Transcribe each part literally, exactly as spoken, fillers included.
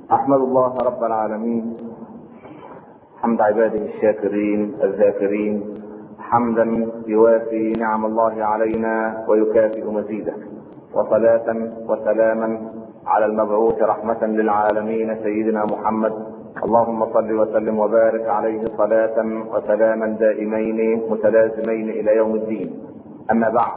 أحمد الله رب العالمين حمد عباده الشاكرين الذاكرين، حمدا يوافي نعم الله علينا ويكافئ مزيده، وصلاة وسلاما على المبعوث رحمة للعالمين سيدنا محمد. اللهم صل وسلم وبارك عليه صلاة وسلاما دائمين متلازمين إلى يوم الدين. أما بعد،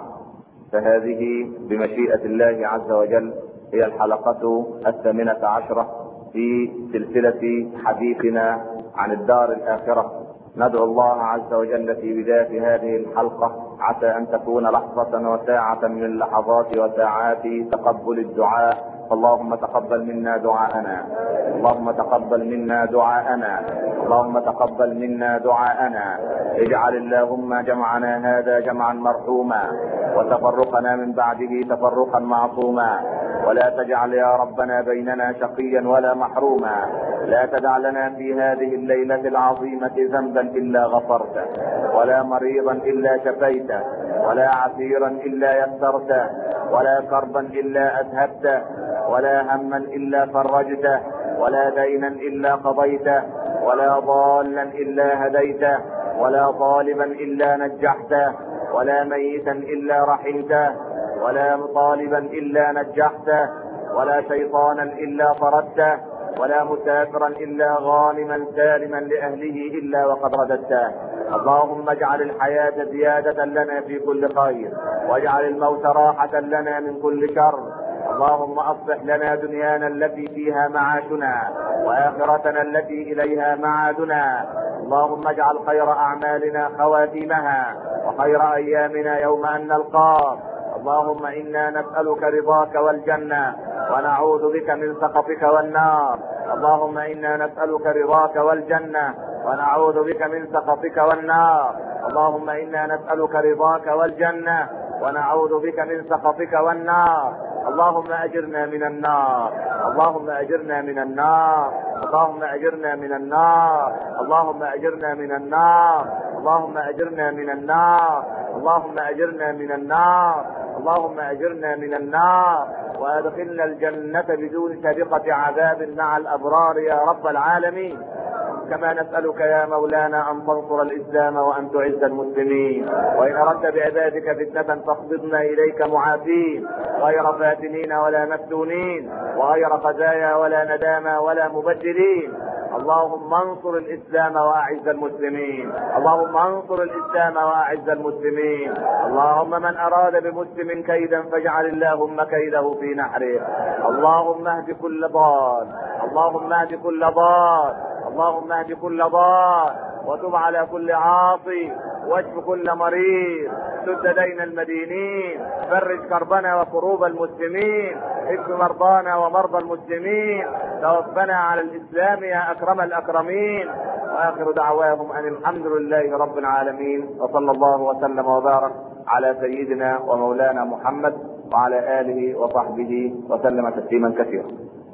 فهذه بمشيئة الله عز وجل هي الحلقة الثامنة عشرة في سلسلة حديثنا عن الدار الآخرة. ندعو الله عز وجل في بداية هذه الحلقة عسى أن تكون لحظة وساعة من لحظات وساعات تقبل الدعاء. اللهم تقبل منا دعاءنا، اللهم تقبل منا دعاءنا، اللهم تقبل منا دعاءنا. اجعل اللهم جمعنا هذا جمعا مرحوما، وتفرقنا من بعده تفرقا معصوما، ولا تجعل يا ربنا بيننا شقيا ولا محروما. لا تدع لنا في هذه الليلة العظيمة ذنبا إلا غفرته، ولا مريضا إلا شفيته، ولا عسيرا إلا يسرته، ولا كربا إلا أذهبته، ولا هما إلا فرجته، ولا دينا إلا قضيته، ولا ضالا إلا هديته، ولا طالبا إلا نجحته، ولا ميتا إلا رحمته، ولا طالبا إلا نجحته، ولا شيطانا إلا طردته، ولا مسافرا إلا غانما سالما لأهله إلا وقد رددته. اللهم اجعل الحياة زيادة لنا في كل خير، واجعل الموت راحة لنا من كل شر. اللهم اصلح لنا دنيانا التي فيها معاشنا، واخرتنا التي اليها معادنا. اللهم اجعل خير اعمالنا خواتيمها، وخير ايامنا يوم ان نلقاك. اللهم انا نسألك رضاك والجنة، ونعوذ بك من سخطك والنار. اللهم انا نسألك رضاك والجنة، ونعوذ بك من سخطك والنار. اللهم انا نسألك رضاك والجنة، ونعوذ بك من سخطك والنار. اللهم اجرنا من النار، اللهم اجرنا من النار، اللهم اجرنا من النار، اللهم اجرنا من النار، اللهم اجرنا من النار، اللهم اجرنا من النار، اللهم اجرنا من النار، وادخلنا الجنة بدون سابقة عذاب مع الابرار يا رب العالمين. كما نسألك يا مولانا أن تنصر الإسلام وأن تعز المسلمين، وإن أردت بعبادك فتنة فاقبضنا إليك معافين، غير فاتنين ولا مفتونين، وغير خزايا ولا ندامى ولا مبدلين. اللهم انصر الإسلام وأعز المسلمين، اللهم انصر الإسلام وأعز المسلمين. اللهم من أراد بمسلم كيدا فاجعل اللهم كيده في نحره. اللهم اهد كل ضال، اللهم اهد كل ضال، اللهم اهد كل ضال، وتب على كل عاصي، واشف كل مريض، سد دين المدينين، فرج كربنا وكروب المسلمين، اشف مرضانا ومرضى المسلمين، توفنا على الاسلام يا اكرم الاكرمين. واخر دعواهم ان الحمد لله رب العالمين، وصلى الله وسلم وبارك على سيدنا ومولانا محمد وعلى اله وصحبه وسلم تسليما كثيرا.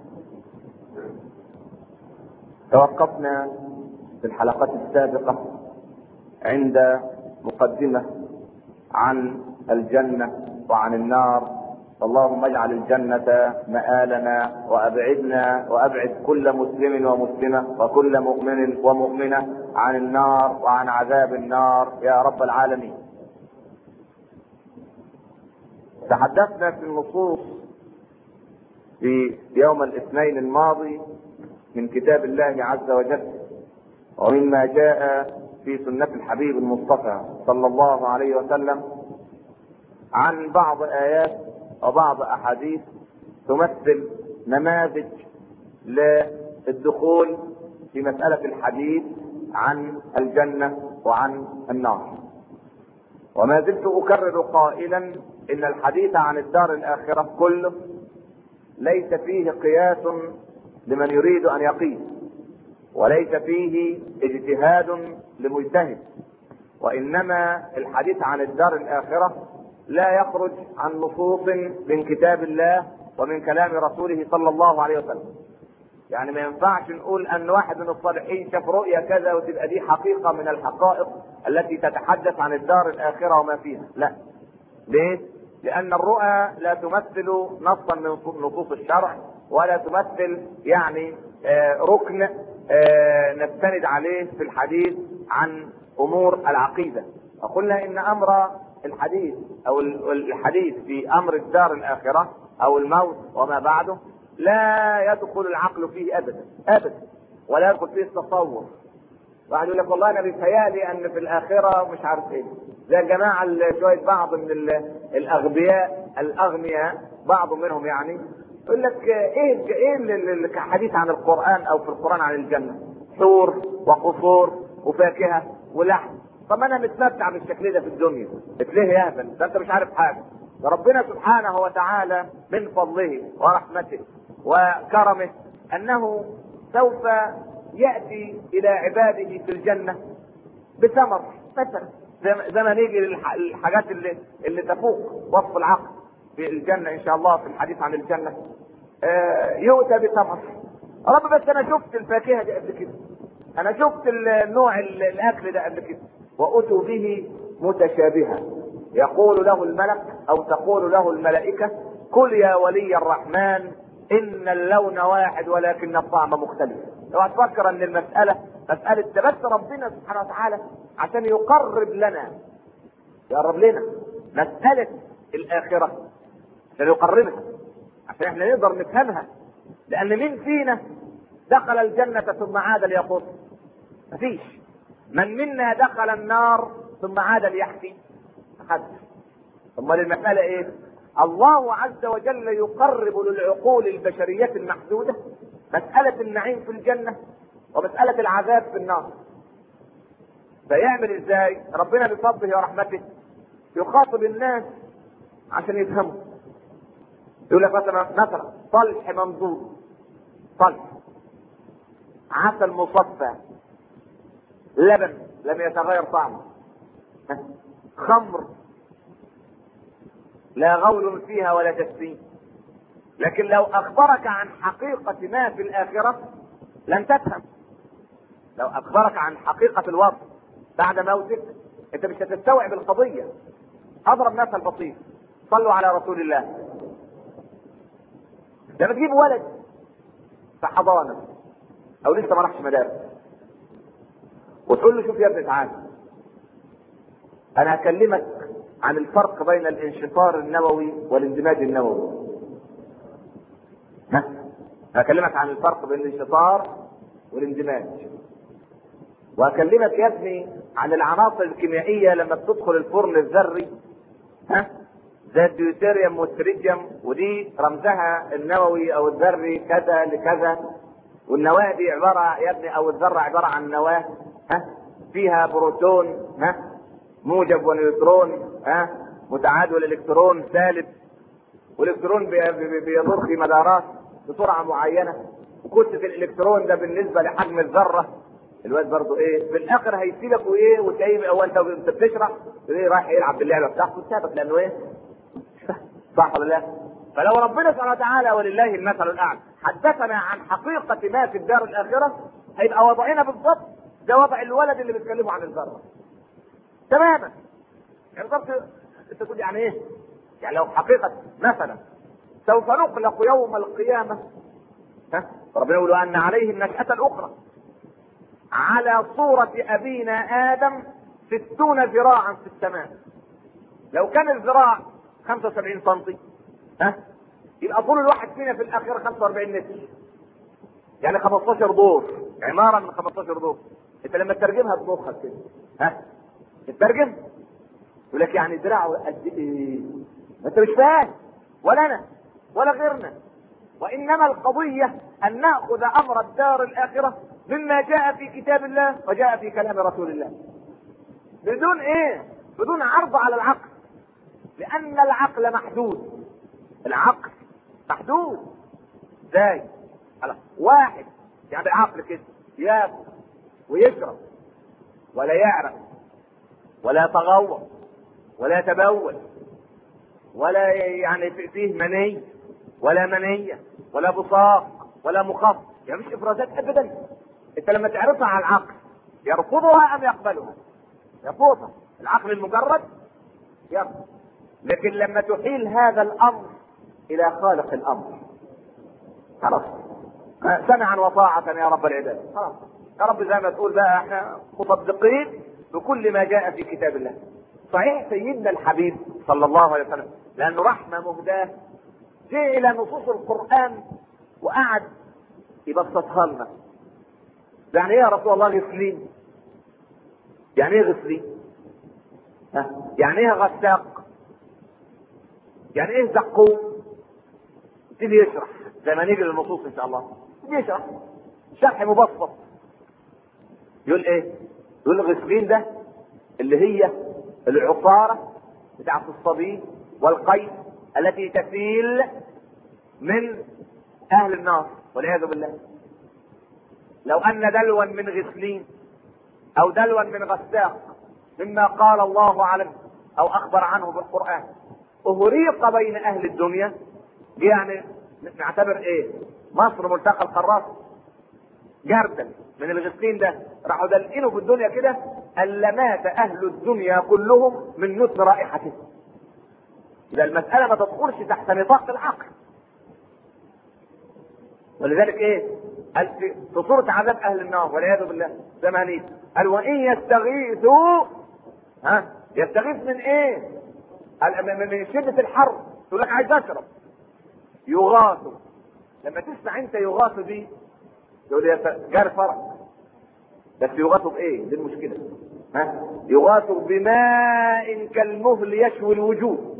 توقفنا في الحلقات السابقة عند مقدمة عن الجنة وعن النار. اللهم اجعل الجنة مآلنا، وابعدنا وابعد كل مسلم ومسلمة وكل مؤمن ومؤمنة عن النار وعن عذاب النار يا رب العالمين. تحدثنا في النصوص في يوم الاثنين الماضي من كتاب الله عز وجل، ومما جاء في سنة الحبيب المصطفى صلى الله عليه وسلم، عن بعض آيات وبعض أحاديث تمثل نماذج للدخول في مسألة الحديث عن الجنة وعن النار. وما زلت أكرر قائلا إن الحديث عن الدار الآخرة كله ليس فيه قياس لمن يريد ان يقيس، وليس فيه اجتهاد لمجتهد، وانما الحديث عن الدار الاخرة لا يخرج عن نصوص من كتاب الله ومن كلام رسوله صلى الله عليه وسلم. يعني ما ينفعش نقول ان واحد من الصالحين شاف رؤيا كذا وتبقى دي حقيقة من الحقائق التي تتحدث عن الدار الاخرة وما فيها، لا. ليه؟ لان الرؤى لا تمثل نصا من نصوص الشرع، ولا تمثل يعني آه ركن آه نستند عليه في الحديث عن امور العقيدة. وقلنا ان امر الحديث او الحديث في امر الدار الاخرة او الموت وما بعده لا يدخل العقل فيه ابدا ابدا، ولا يدخل فيه التصور. واحد يقول لك والله انا بيتهيألي ان في الاخره مش عارف ايه، زي الجماعه شويه بعض من الاغبياء الاغنياء بعض منهم يعني يقول لك ايه ايه الحديث عن القران او في القران عن الجنه، حور وقصور وفاكهه ولحم. طب انا متمتع بالشكل ده في الدنيا، ليه يا هبل؟ ده انت مش عارف حاجه. ده ربنا سبحانه وتعالى من فضله ورحمته وكرمه انه سوف يأتي إلى عباده في الجنة بثمر مثلا، زي ما نيجي للحاجات اللي اللي تفوق وصف العقل في الجنة إن شاء الله في الحديث عن الجنة. آه يؤتى بثمر. رب بس أنا شفت الفاكهة دي قبل كده، أنا شفت النوع الأكل ده قبل كده. وأتوا به متشابها يقول له الملك أو تقول له الملائكة كل يا ولي الرحمن إن اللون واحد ولكن الطعم مختلف. لو تفكر ان المسألة مسألة تبت ربنا سبحانه وتعالى عشان يقرب لنا يقرب لنا مسألة الآخرة، عشان يقربها عشان احنا نقدر نفهمها. لأن مين فينا دخل الجنة ثم عاد ليقول؟ مفيش. من منا دخل النار ثم عاد ليحكي؟ أحد. ثم المسألة ايه؟ الله عز وجل يقرب للعقول البشرية المحدودة مسألة النعيم في الجنة ومسألة العذاب في النار. فيعمل ازاي؟ ربنا بفضله ورحمته يخاطب الناس عشان يفهموا. يقول لك مثلا مثلا طلح منضود، طلح، عسل مصفى، لبن لم يتغير طعمه، خمر لا غول فيها ولا تسليم. لكن لو اخبرك عن حقيقة ما في الاخرة لن تفهم. لو اخبرك عن حقيقة الوضع بعد موتك انت مش هتستوعب القضية. اضرب مثل بسيط، صلوا على رسول الله. لما تجيب ولد في حضانة او لسه ما راحش مدارس وتقول له شوف يا ابني تعالى انا هكلمك عن الفرق بين الانشطار النووي والاندماج النووي. ها هكلمك عن الفرق بين الانشطار والاندماج، وهكلمك يا ابني عن العناصر الكيميائيه لما بتدخل الفرن الذري، ها زي الديوتيريوم والتريتيوم، ودي رمزها النووي او الذري كذا لكذا. والنواه دي عباره يا ابني او الذره عباره عن نواه ها فيها بروتون ها موجب ونيوترون ها متعادل الالكترون سالب، والالكترون بيدور في مدارات بسرعه معينه، وكتله الالكترون ده بالنسبه لحجم الذره. الواد برضه ايه في الاخر هيسيبك وايه وتلاقيه هو انت وانت بتشرح ايه رايح يلعب باللعبه بتاعته وسابك لانه ايه صح ولا لا؟ فلو ربنا سبحانه وتعالى ولله المثل الاعلى حدثنا عن حقيقه ما في الدار الاخره هيبقى وضعنا بالضبط ده وضع الولد اللي بيتكلموا عن الذره تماما. يعني بالضبط انت تقول يعني ايه؟ يعني لو حقيقه مثلا سوف نخلق يوم القيامه ها ربنا يقول ان عليه النشأة الاخرى على صورة ابينا ادم ستون ذراعا في السماء. لو كان الذراع خمسة وسبعين سنتي ها يبقى طول الواحد فينا في الاخير خمسة واربعين متر، يعني خمستاشر دور، عمارة من خمستاشر دور. انت لما تترجمها بمخك كده ها تترجم يقول لك يعني ذراعه قد ايه؟ انت مش فاهم ولا انا ولا غيرنا. وانما القضية ان ناخذ امر الدار الاخرة مما جاء في كتاب الله وجاء في كلام رسول الله بدون ايه؟ بدون عرض على العقل، لان العقل محدود. العقل محدود ازاي؟ واحد يعني بعقل كده ياكل ويشرب ولا يعرق ولا يتغوط ولا يتبول ولا يعني فيه مني ولا منية ولا بصاق ولا مخاط، يعني مش افرازات ابدا. انت لما تعرضها على العقل يرفضها ام يقبلها؟ يرفضها. العقل المجرد يرفض. لكن لما تحيل هذا الامر الى خالق الامر خلاص سمعا وطاعة يا رب العباد. خلاص يا رب زي ما تقول بقى احنا مصدقين بكل ما جاء في كتاب الله. صحيح سيدنا الحبيب صلى الله عليه وسلم لانه رحمة مهداة جاء الى نصوص القرآن وقعد يبسطها لنا. يعني ايه يا رسول الله غسلين؟ يعني ايه غسلين؟ ها؟ يعني ايه غساق؟ يعني ايه زقوم؟ يبتدي يشرح زي ما نيجي للنصوص ان شاء الله. يبتدي يشرح شرح مبسط. يقول ايه؟ يقول الغسلين ده اللي هي العصارة بتاعت الصبي والقيد التي تسيل من اهل النار والعياذ بالله. لو ان دلوا من غسلين او دلوا من غساق مما قال الله عنه او اخبر عنه بالقرآن اهريق بين اهل الدنيا، يعني نعتبر ايه؟ مصر ملتقى القارات جردل من الغسلين ده راحوا دلقينه في الدنيا كده الا مات اهل الدنيا كلهم من نتن رائحته. اذا المسألة ما تدخلش تحت نطاق العقل. ولذلك ايه؟ قال في صورة عذاب اهل النار والعياذ بالله زمانين قال وان يستغيثوا ها يستغيث من ايه؟ من شدة الحر يقول لك عايز اشرب يغاثوا. لما تسمع انت يغاثوا دي يقول يا جار فرق بس يغاثوا بايه؟ دي المشكلة. ها يغاثوا بماء كالمهل يشوي الوجوه.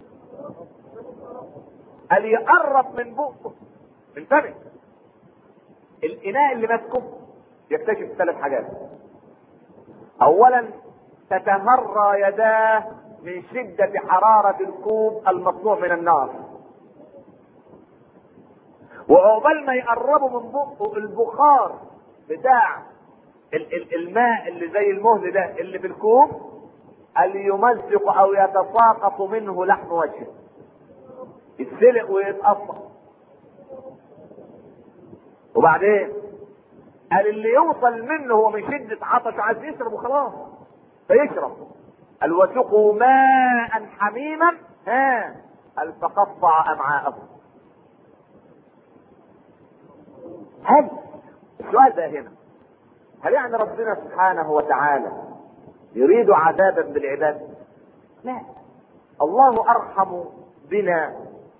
قال يقرب من بقه من فمه الاناء اللي ماسكه يكتشف ثلاث حاجات. اولا تتهرى يداه من شدة حرارة الكوب المصنوع من النار، وعقبال ما يقربوا من بقه البخار بتاع الماء اللي زي المهل ده اللي في الكوب اللي يمزق او يتساقط منه لحم وجهه يتسلق ويتقطع. وبعدين قال اللي يوصل منه هو من شدة عطش عايز يشرب وخلاص فيشرب. قال وسقوا ماء حميما ها قال فقطع امعاءه. هل السؤال ده هنا هل يعني ربنا سبحانه وتعالى يريد عذابا بالعباد؟ لا، الله ارحم بنا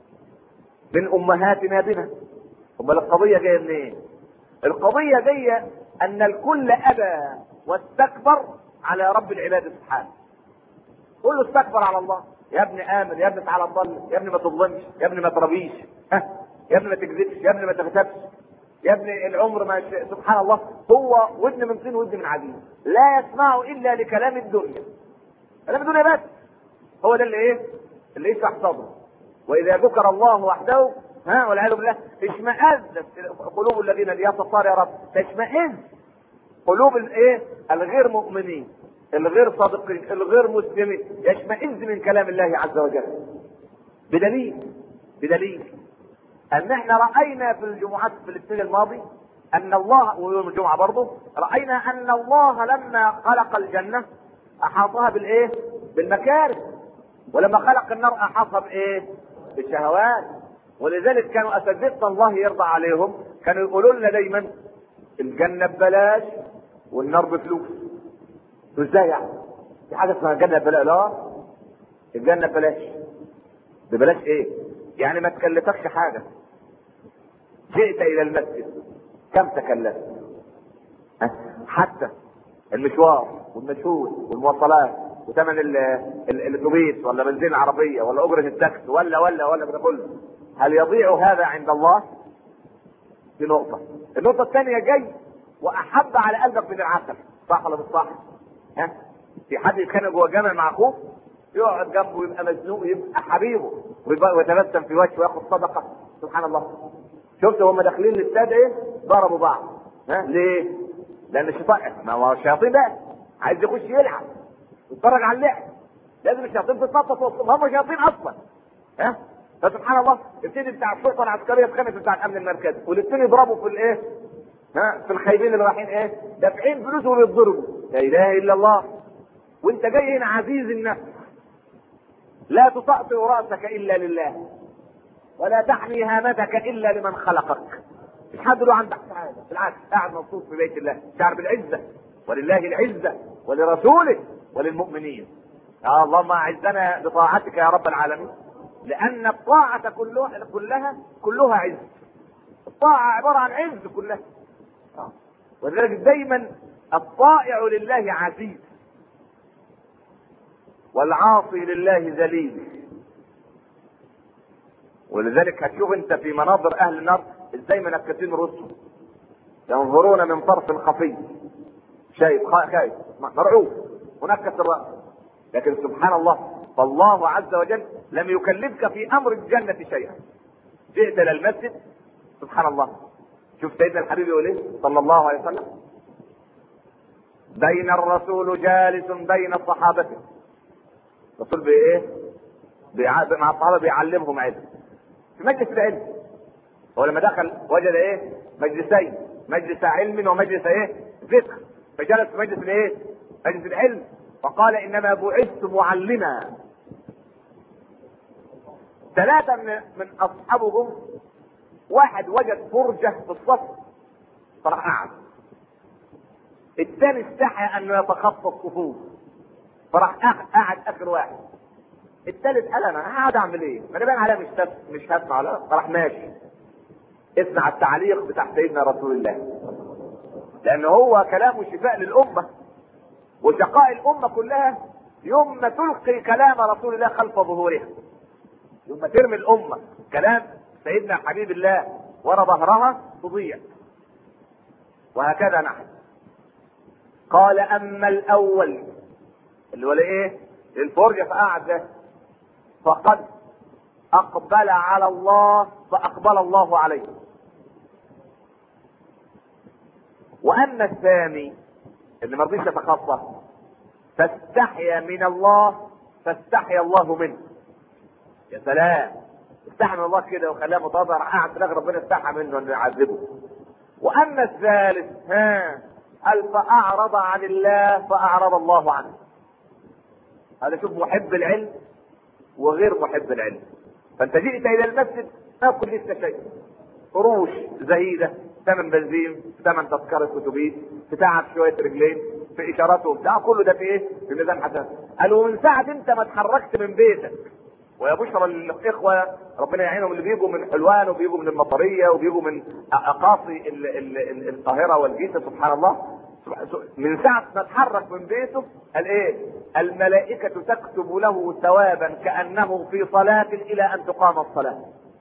من امهاتنا بنا. امال القضية جاية منين؟ إيه؟ القضية جاية ان الكل ابى واستكبر على رب العباد سبحانه. كله استكبر على الله. يا ابني امن، يا ابني تعالى نضل، يا ابني ما تظلمش، يا ابني ما تربيش، ها يا ابني ما تكذبش، يا ابني ما تغتابش، يا ابني العمر ما ش... سبحان الله هو ودن من طين ودن من عجين لا يسمع الا لكلام الدنيا. كلام الدنيا بس هو ده اللي ايه؟ اللي يشرح صدره. واذا ذكر الله وحده ها والعياذ بالله اشمئزت قلوب الذين يا ستار يا رب تشمئز قلوب الايه؟ الغير مؤمنين الغير صادقين الغير مسلمين يشمئز من كلام الله عز وجل. بدليل بدليل ان احنا راينا في الجمعات في الاثنين الماضي ان الله ويوم الجمعه برضه راينا ان الله لما خلق الجنه احاطها بالايه؟ بالمكاره. ولما خلق النار احاطها بايه؟ بالشهوات. ولذلك كانوا اساتذه الله يرضى عليهم كانوا يقولوا لنا دايما الجنه ببلاش والنار بفلوس. ازاي يعني؟ في حاجه اسمها الجنه ببلاش؟ لا، الجنه ببلاش. ببلاش ايه؟ يعني ما تكلفكش حاجه. جئت الى المسجد كم تكلفت؟ حتى المشوار والمشهود والمواصلات وثمن الاتوبيس ولا بنزين العربيه ولا اجره التاكسي ولا ولا ولا ده كله هل يضيع هذا عند الله؟ دي نقطه. النقطه الثانيه جاي واحب على قلبك من العسل، صح ولا مش صح؟ ها؟ في حد يتخانق جوه الجامع مع اخوه يقعد جنبه يبقى مزنوق يبقى حبيبه ويتبسم في وجهه وياخد صدقه. سبحان الله. شفت هم داخلين الاستاد ايه؟ ضربوا بعض. ها ليه؟ لان الشيطان ما هو الشياطين بقى عايز يخش يلعب يتفرج على اللعب. لازم الشياطين تتنطط وسطهم، هم شياطين اصلا. ها فسبحان الله يبتدي بتاع الشرطه العسكريه يتخانق بتاع الامن المركزي والاثنين يضربوا في الايه؟ ها في الخايبين اللي رايحين ايه؟ دافعين فلوس وبيتضربوا. لا اله الا الله. وانت جاي هنا عزيز النفس لا تطأطئ راسك الا لله. ولا تحمي هامتك الا لمن خلقك. مش حد له عندك سعاده، بالعكس قاعد مبسوط في بيت الله، شعر بالعزه، ولله العزه ولرسوله وللمؤمنين. يا اللهم اعزنا بطاعتك يا رب العالمين، لان الطاعه كلها كلها كلها عز. الطاعه عباره عن عز كلها. ولذلك دايما الطائع لله عزيز والعاصي لله ذليل. ولذلك هتشوف انت في مناظر اهل النار ازاي منكسين رؤوسهم، ينظرون من طرف خفي، شايف خايف مرعوب منكس الراس. لكن سبحان الله، فالله عز وجل لم يكلفك في امر الجنه شيئا. جئت الى المسجد، سبحان الله، شوف سيدنا الحبيب يقول ايه صلى الله عليه وسلم: بين الرسول جالس بين صحابته. الرسول بايه؟ مع الصحابه بيعلمهم علم في مجلس العلم. هو لما دخل وجد ايه؟ مجلسين، مجلس علم ومجلس ايه؟ ذكر. فجلس في مجلس الايه؟ مجلس العلم، فقال: انما بعثت معلما. ثلاثه من, من اصحابهم، واحد وجد فرجه في الصف فراح قعد. الثاني استحى انه يتخطى الصفوف فراح قعد اخر واحد. الثالث قال: انا قاعد اعمل ايه؟ ما انا باين عليها مش هس... مش هسمع. لا، فراح ماشي. اسمع التعليق بتاع سيدنا رسول الله، لان هو كلامه شفاء للامه وشقاء الامه كلها. يوم ما تلقي كلام رسول الله خلف ظهورها، يوم ما ترمي الامه كلام سيدنا حبيب الله ورا ظهرها تضيع. وهكذا نحن. قال: اما الاول اللي هو ايه؟ الفرجه، فقعد ده فقد اقبل على الله فاقبل الله عليه. واما الثاني اللي ما رضيش يتخطى فاستحيا من الله فاستحيا الله منه. يا سلام، استحى من الله كده وخلاه متواضع، قاعد في الاخر ربنا استحى منه انه يعذبه. واما الثالث ها قال: فاعرض عن الله فاعرض الله عنه. هذا شوف محب العلم وغير محب العلم. فانت جئت الى المسجد تاكل لسه شيء، قروش زهيده، ثمن بنزين، ثمن تذكره اتوبيس، تتعب شويه رجلين في اشارات وبتاع، كله ده في ايه؟ في ميزان حسنات. قالوا من ساعه انت ما اتحركت من بيتك. ويا بشرى للاخوه ربنا يعينهم اللي بيجوا من حلوان وبيجوا من المطريه وبيجوا من اقاصي القاهره والجيزه، سبحان الله، من ساعة ما اتحرك من بيته قال ايه؟ الملائكة تكتب له ثوابا كأنه في صلاة الى ان تقام الصلاة.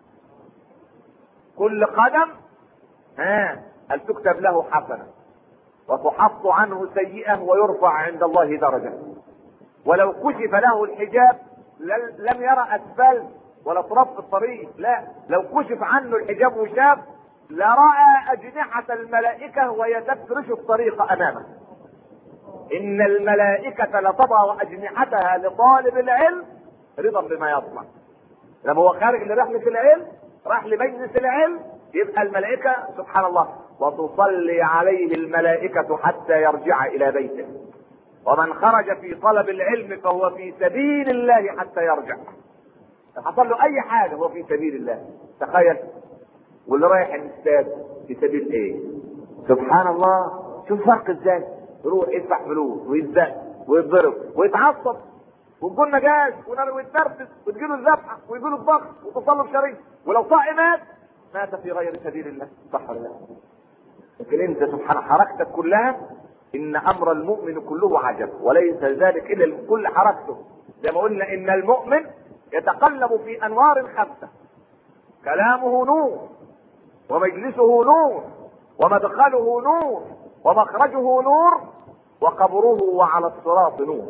كل قدم ها قال تكتب له حسنة وتحط عنه سيئة ويرفع عند الله درجة. ولو كشف له الحجاب لم يرى اسفل ولا تراب في الطريق، لا، لو كشف عنه الحجاب وشاف لرأى أجنحة الملائكة وهي تفرش الطريق أمامه. إن الملائكة لتضع أجنحتها لطالب العلم رضا بما يطلع. لما هو خارج لرحلة العلم، راح لمجلس العلم، يبقى الملائكة سبحان الله وتصلي عليه الملائكة حتى يرجع إلى بيته. ومن خرج في طلب العلم فهو في سبيل الله حتى يرجع. حصل له أي حاجة هو في سبيل الله. تخيل، واللي رايح الاستاد في سبيل ايه؟ سبحان الله، شوف فرق ازاي. يروح يدفع فلوس ويتزق ويتضرب ويتعصب ويكون نجاش ويتنرفز وتجيله الذبحه ويجيله الضغط وتصلب شريف، ولو طاق مات مات في غير سبيل الله. صح ولا لا؟ لكن انت سبحان حركتك كلها، ان امر المؤمن كله عجب وليس ذلك الا كل حركته. زي ما قلنا ان المؤمن يتقلب في انوار خمسه: كلامه نور، ومجلسه نور، ومدخله نور، ومخرجه نور، وقبره وعلى الصراط نور.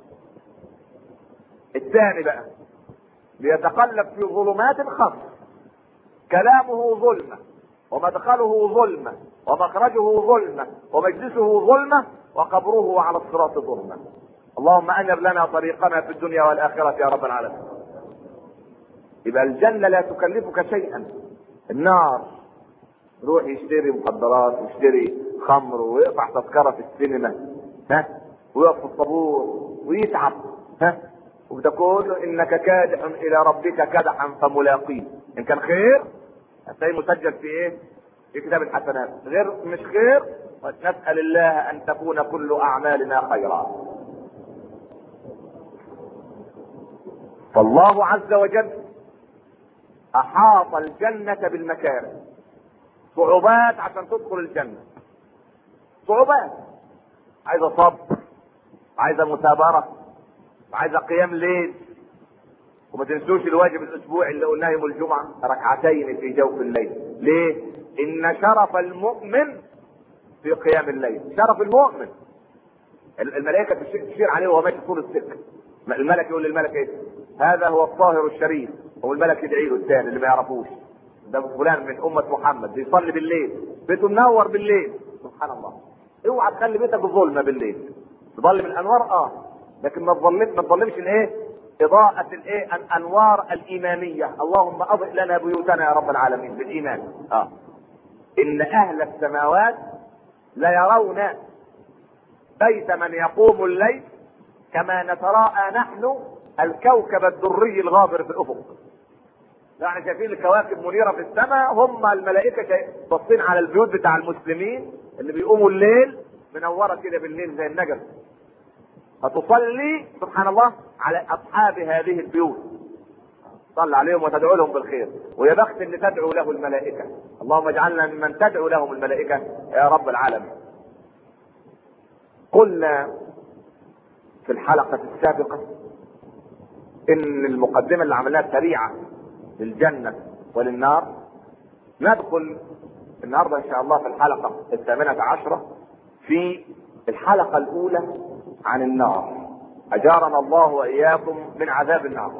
الثاني بقى ليتقلب في ظلمات خمس: كلامه ظلمة، ومدخله ظلمة، ومخرجه ظلمة، ومجلسه ظلمة، وقبره على الصراط ظلمة. اللهم انر لنا طريقنا في الدنيا والاخرة يا رب العالمين. يبقى الجنة لا تكلفك شيئا. النار روح يشتري مخدرات ويشتري خمر ويقطع تذكرة في السينما، ها، ويقف في الطابور ويتعب، ها، وده كله انك كادح الى ربك كدحا فملاقيه. ان كان خير هتلاقيه مسجل في ايه؟ في كتاب الحسنات. غير مش خير نسأل الله ان تكون كل اعمالنا خيرا. فالله عز وجل احاط الجنة بالمكاره. صعوبات عشان تدخل الجنة، صعوبات عايزة صبر، عايزة مثابرة، عايزة قيام ليل. وما تنسوش الواجب الاسبوعي اللي قلناه يوم الجمعة، ركعتين في جوف الليل. ليه؟ ان شرف المؤمن في قيام الليل. شرف المؤمن الملائكة تشير عليه وهو ماشي طول السكة. الملك يقول للملك ايه؟ هذا هو الطاهر الشريف. هو الملك يدعي له الثاني اللي ما يعرفوش، ده فلان من امة محمد بيصلي بالليل، بيته منور بالليل. سبحان الله. اوعى تخلي بيتك ظلمة بالليل. تظلم الانوار اه، لكن ما تظلمش ما تظلمش الايه؟ اضاءة الايه؟ الانوار الايمانية. اللهم اضئ لنا بيوتنا يا رب العالمين بالايمان. اه ان اهل السماوات لا يرون بيت من يقوم الليل كما نتراءى نحن الكوكب الدري الغابر في الافق. يعني شايفين الكواكب منيرة في السماء، هم الملائكة باصين على البيوت بتاع المسلمين اللي بيقوموا الليل منورة كده بالليل زي النجم. فتصلي سبحان الله على اصحاب هذه البيوت، صل عليهم وتدعو لهم بالخير. ويا بخت اللي تدعو له الملائكة. اللهم اجعلنا ممن تدعو لهم الملائكة يا رب العالمين. قلنا في الحلقة السابقة ان المقدمة اللي عملناها سريعة للجنة وللنار. ندخل النهاردة ان شاء الله في الحلقة الثامنة عشرة في الحلقة الاولى عن النار. اجارنا الله واياكم من عذاب النار.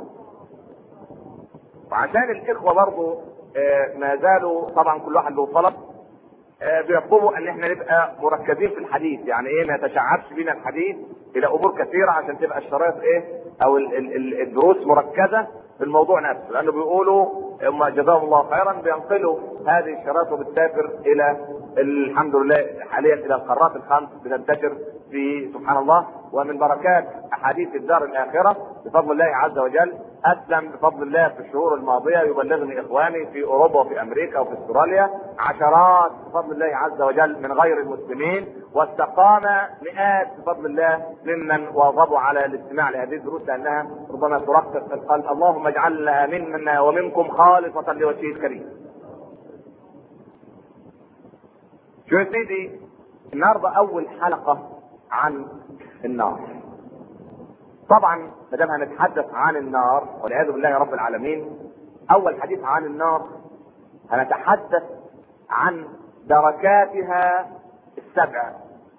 وعشان الاخوة برضو آه ما زالوا طبعا كل واحد له طلب، آه بيطلبوا ان احنا نبقى مركزين في الحديث. يعني ايه؟ ما يتشعبش بينا الحديث الى امور كثيرة عشان تبقى الشرايط ايه او ال ال ال الدروس مركزة في الموضوع نفسه. لانه بيقولوا هم جزاهم الله خيرا بينقلوا هذه الشرايط وبتسافر الى الحمد لله حاليا الى القارات الخمس، بتنتشر في سبحان الله. ومن بركات احاديث الدار الاخرة بفضل الله عز وجل اسلم بفضل الله في الشهور الماضية يبلغني اخواني في اوروبا وفي امريكا وفي استراليا عشرات بفضل الله عز وجل من غير المسلمين، واستقام مئات بفضل الله ممن واظبوا على الاستماع لهذه الدروس لانها ربما ترقق في القلب. اللهم اجعلها منا ومنكم خالصة لوجهه الكريم. شو يا سيدي؟ النهارده اول حلقة عن النار. طبعا ما دام هنتحدث عن النار والعياذ بالله يا رب العالمين، اول حديث عن النار هنتحدث عن دركاتها السبع.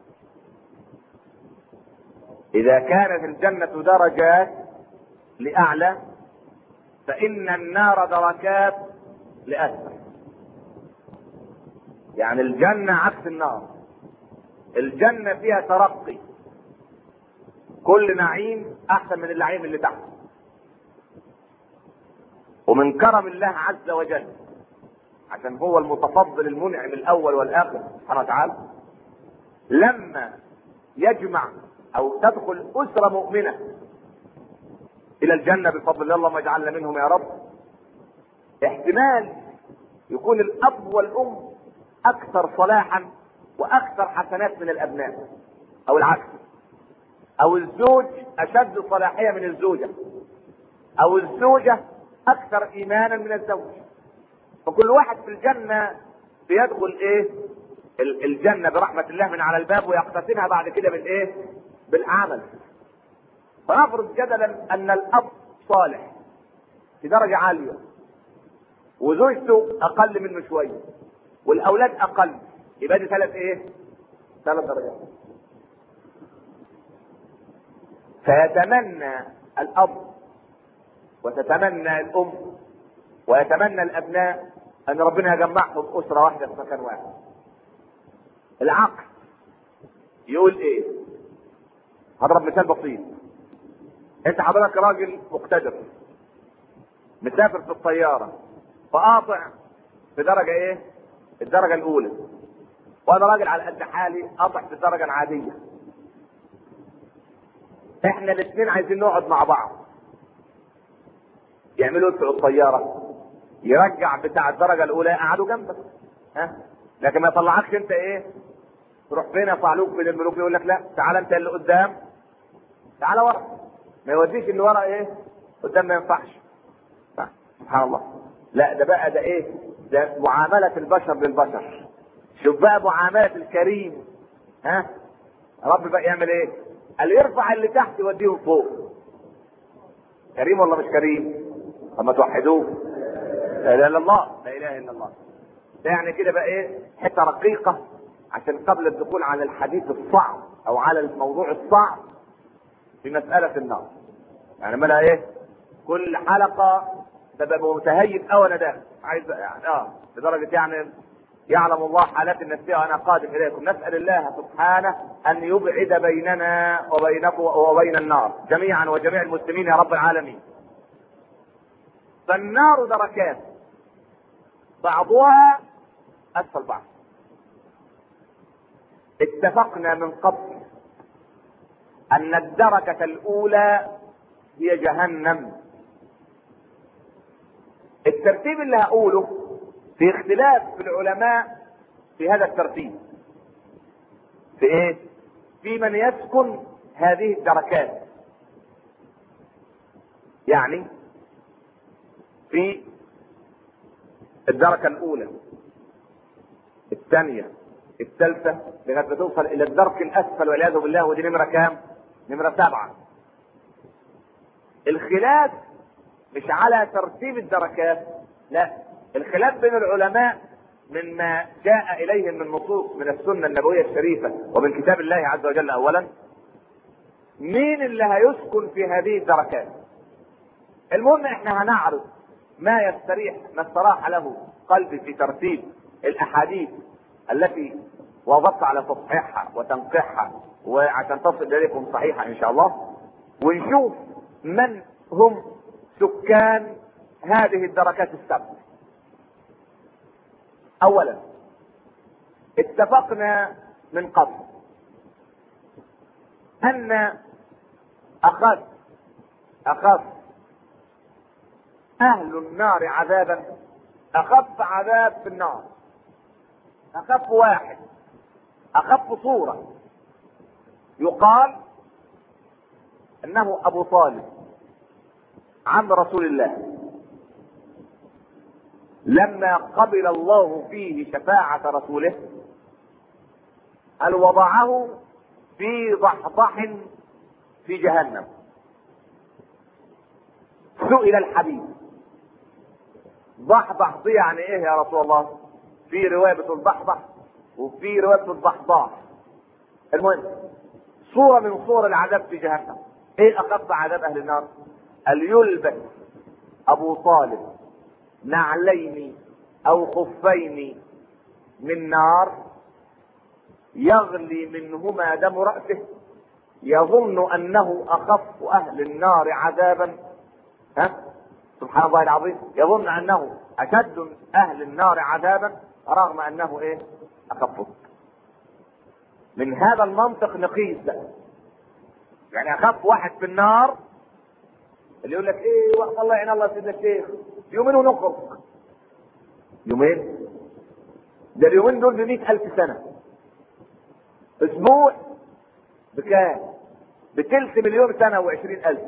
اذا كانت الجنة درجات لاعلى فان النار دركات لاسفل. يعني الجنة عكس النار. الجنة فيها ترقي، كل نعيم احسن من النعيم اللي تحت. ومن كرم الله عز وجل عشان هو المتفضل المنعم الاول والاخر سبحانه وتعالى، لما يجمع او تدخل اسرة مؤمنة الى الجنة بفضل الله، اللهم اجعلنا منهم يا رب، احتمال يكون الاب والام اكثر صلاحا واكثر حسنات من الابناء، او العكس، او الزوج اشد صلاحية من الزوجة، او الزوجة اكثر ايمانا من الزوج. فكل واحد في الجنة بيدخل ايه الجنة برحمة الله من على الباب ويقتسمها بعد كده بالايه؟ بالعمل. فنفرض جدلا ان الاب صالح في درجة عالية وزوجته اقل منه شوية والاولاد اقل، يبقى دي ثلاث ايه؟ ثلاث درجات. فيتمنى الاب وتتمنى الام ويتمنى الابناء ان ربنا يجمعهم اسرة واحدة في مكان واحد. العقل يقول ايه؟ هضرب مثال بسيط. انت حضرتك راجل مقتدر مسافر في الطيارة فقاطع في درجة ايه؟ الدرجة الاولى، وانا راجل على قد حالي قاطع في الدرجة العادية. احنا الاثنين عايزين نقعد مع بعض. يعملوا في الطيارة يرجع بتاع الدرجه الاولى يقعدوا جنبك، ها؟ لكن ما يطلعكش انت ايه، تروح فين يا صعلوك بين الملوك، يقول لك لا تعالى انت اللي قدام، تعالى ورا، ما يوديش اللي ورا ايه قدام، ما ينفعش. سبحان الله. لا ده بقى ده ايه، ده معامله البشر للبشر. شوف بقى معامله الكريم، ها؟ رب بقى يعمل ايه؟ قال يرفع اللي تحت يوديهم فوق. كريم ولا مش كريم؟ اما توحدوه، لا اله الا الله، لا اله الا الله. ده يعني كده بقى ايه، حته رقيقه عشان قبل الدخول على الحديث الصعب او على الموضوع الصعب في مساله النار. يعني مالها ايه، كل حلقه ببقى متهيب او انا داخل عايز يعني اه لدرجه يعني يعلم الله حالات النفسيه وانا قادم اليكم. نسال الله سبحانه ان يبعد بيننا وبينكم وبين النار جميعا وجميع المسلمين يا رب العالمين. فالنار دركات بعضها اسفل بعض. اتفقنا من قبل ان الدركه الاولى هي جهنم. الترتيب اللي هقوله في اختلاف في العلماء في هذا الترتيب. في ايه؟ في من يسكن هذه الدركات. يعني في الدركة الاولى، الثانية، الثالثة، لغاية ما توصل الى الدرك الاسفل والعياذ بالله، ودي نمرة كام؟ نمرة سبعة. الخلاف مش على ترتيب الدركات، لا، الخلاف بين العلماء مما جاء اليهم من نصوص من السنه النبويه الشريفه ومن كتاب الله عز وجل. اولا، مين اللي هيسكن في هذه الدركات؟ المهم احنا هنعرض ما يستريح ما استراح له قلبي في ترتيب الاحاديث التي وضبط على تصحيحها وتنقيحها وعشان تصل اليكم صحيحه ان شاء الله، ونشوف من هم سكان هذه الدركات السبع. اولا، اتفقنا من قبل ان اخذ اخذ اهل النار عذابا، اخف عذاب في النار، اخف واحد، اخف صورة، يقال انه ابو طالب عم رسول الله، لما قبل الله فيه شفاعة رسوله قال وضعه في ضحضح في جهنم. سئل الحبيب ضحضح دي يعني ايه يا رسول الله؟ في رواية بتقول ضحضح وفي رواية بتقول ضحضاح. المهم صورة من صور العذاب في جهنم. ايه اخف عذاب اهل النار؟ قال يلبس ابو طالب نعلين او خفين من نار يغلي منهما دم رأسه، يظن انه اخف اهل النار عذابا، ها سبحان الله العظيم، يظن انه اشد اهل النار عذابا رغم انه ايه اخفه. من هذا المنطق نقيس بقى، يعني اخف واحد في النار اللي يقول لك ايه وقت الله يعين الله سيدنا الشيخ يومين ونخرج. يومين؟ ده اليومين دول بمئة الف سنة. اسبوع بكام؟ بتلت مليون سنة وعشرين الف.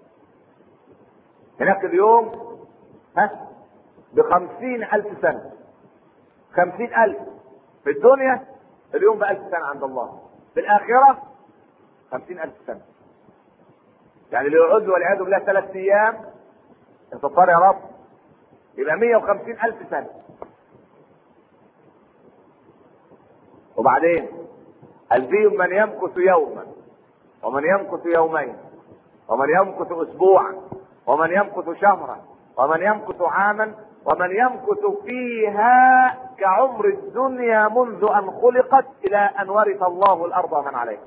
هناك اليوم ها بخمسين الف سنة. خمسين الف في الدنيا، اليوم بألف سنة عند الله. في الآخرة خمسين الف سنة. يعني اللي يقعد والعياذ بالله ثلاث ايام انتصار يا رب يبقى مئة وخمسين الف سنة. وبعدين قال فيهم من يمكث يوما ومن يمكث يومين ومن يمكث اسبوعا ومن يمكث شهرا ومن يمكث عاما ومن يمكث فيها كعمر الدنيا منذ ان خلقت الى ان ورث الله الارض ومن عليها.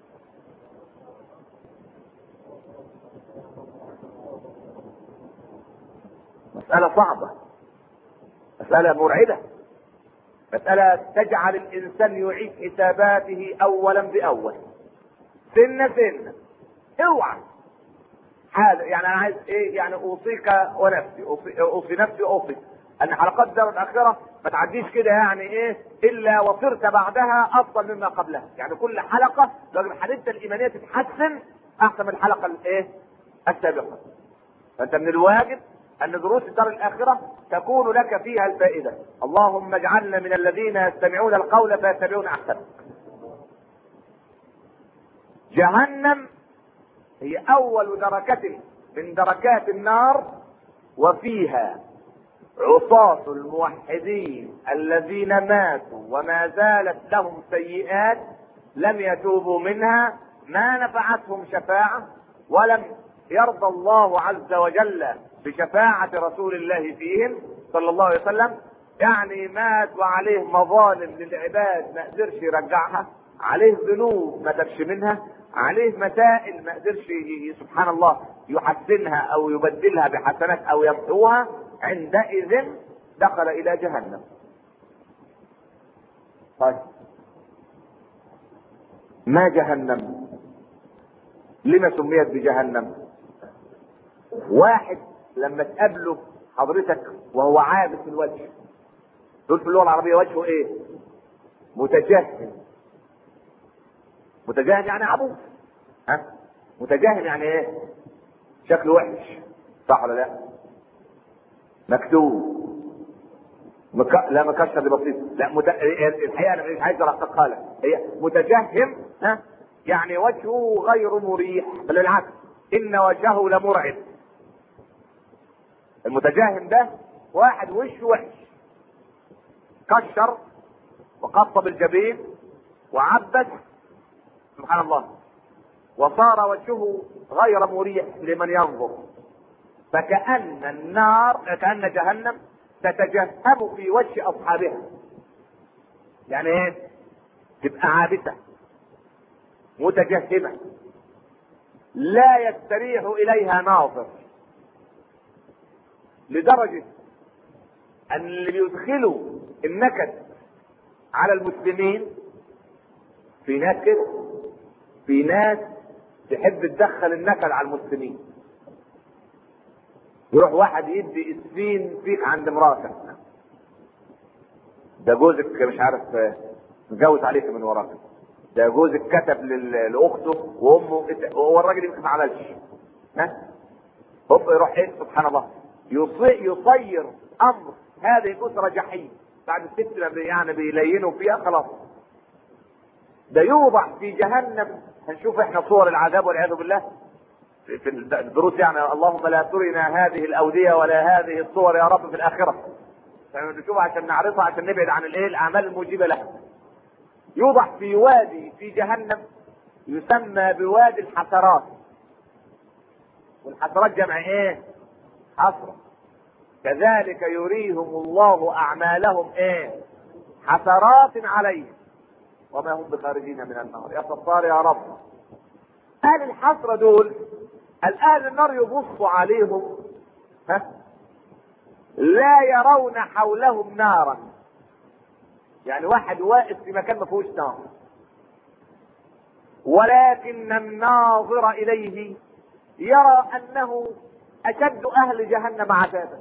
مسألة صعبة، مسألة مرعبة، مسألة تجعل الإنسان يعيد حساباته أولا بأول، سنة سنة. اوعى هذا يعني أنا عايز إيه؟ يعني أوصيك ونفسي، أوصي, أوصي نفسي أوصي ان حلقات الدار الاخره ما تعديش كده يعني ايه الا وصرت بعدها افضل مما قبلها. يعني كل حلقه لازم حالتنا الايمانيه تتحسن احسن من الحلقه الايه السابقه. فانت من الواجب ان دروس الدار الاخره تكون لك فيها الفائده. اللهم اجعلنا من الذين يستمعون القول فيتبعون احسنه. جهنم هي اول دركة من دركات النار، وفيها عصاة الموحدين الذين ماتوا وما زالت لهم سيئات لم يتوبوا منها، ما نفعتهم شفاعة، ولم يرضى الله عز وجل بشفاعة رسول الله فيهم صلى الله عليه وسلم. يعني مات وعليه مظالم للعباد ما قدرش يرجعها، عليه ذنوب ما تبش منها، عليه مسائل ما قدرش سبحان الله يحسنها او يبدلها بحسنات او يمحوها، عندئذ دخل الى جهنم. طيب ما جهنم؟ لما سميت بجهنم؟ واحد لما تقابله حضرتك وهو عابس الوجه، دول في اللغه العربيه وجهه ايه؟ متجهم. متجهم يعني عبوس. ها؟ متجهم يعني ايه؟ شكله وحش، صح ولا لا؟ مكتوب مك... لا مكشر دي بسيط، لا مت... الحقيقه انا مش عايز ارققها لك، هي متجهم ها يعني وجهه غير مريح، بل بالعكس ان وجهه لمرعب. المتجهم ده واحد وشه وحش، كشر وقطب الجبين وعبس سبحان الله، وصار وجهه غير مريح لمن ينظر. فكأن النار كأن جهنم تتجهم في وجه اصحابها. يعني ايه؟ تبقى عابسة متجهمة لا يستريح اليها ناظر، لدرجة ان اللي بيدخلوا النكد على المسلمين في ناس كده، في ناس تحب تدخل النكد على المسلمين. يروح واحد يدي اسفين فيك عند مراتك، ده جوزك مش عارف متجوز عليك من وراك، ده جوزك كتب لاخته وامه، هو الراجل يمكن ما عملش، ها هوب يروح ايه سبحان الله يصير امر هذه الاسره جحيم. بعد الست يعني بيلينوا فيها خلاص، ده يوضع في جهنم. هنشوف احنا صور العذاب والعياذ بالله في الدروس، يعني اللهم لا ترنا هذه الاوديه ولا هذه الصور يا رب في الاخره، نشوفها عشان نعرفها، عشان نبعد عن الايه الاعمال الموجبه لها. يوضع في وادي في جهنم يسمى بوادي الحسرات، والحسرات جمع ايه؟ حسره. كذلك يريهم الله اعمالهم ايه؟ حسرات عليهم وما هم بخارجين من النار. يا ستار يا رب. اهل الحسره دول الآن النار يبص عليهم ها لا يرون حولهم نارا. يعني واحد واقف في مكان ما فيهوش نار، ولكن الناظر اليه يرى انه اشد اهل جهنم عذابا.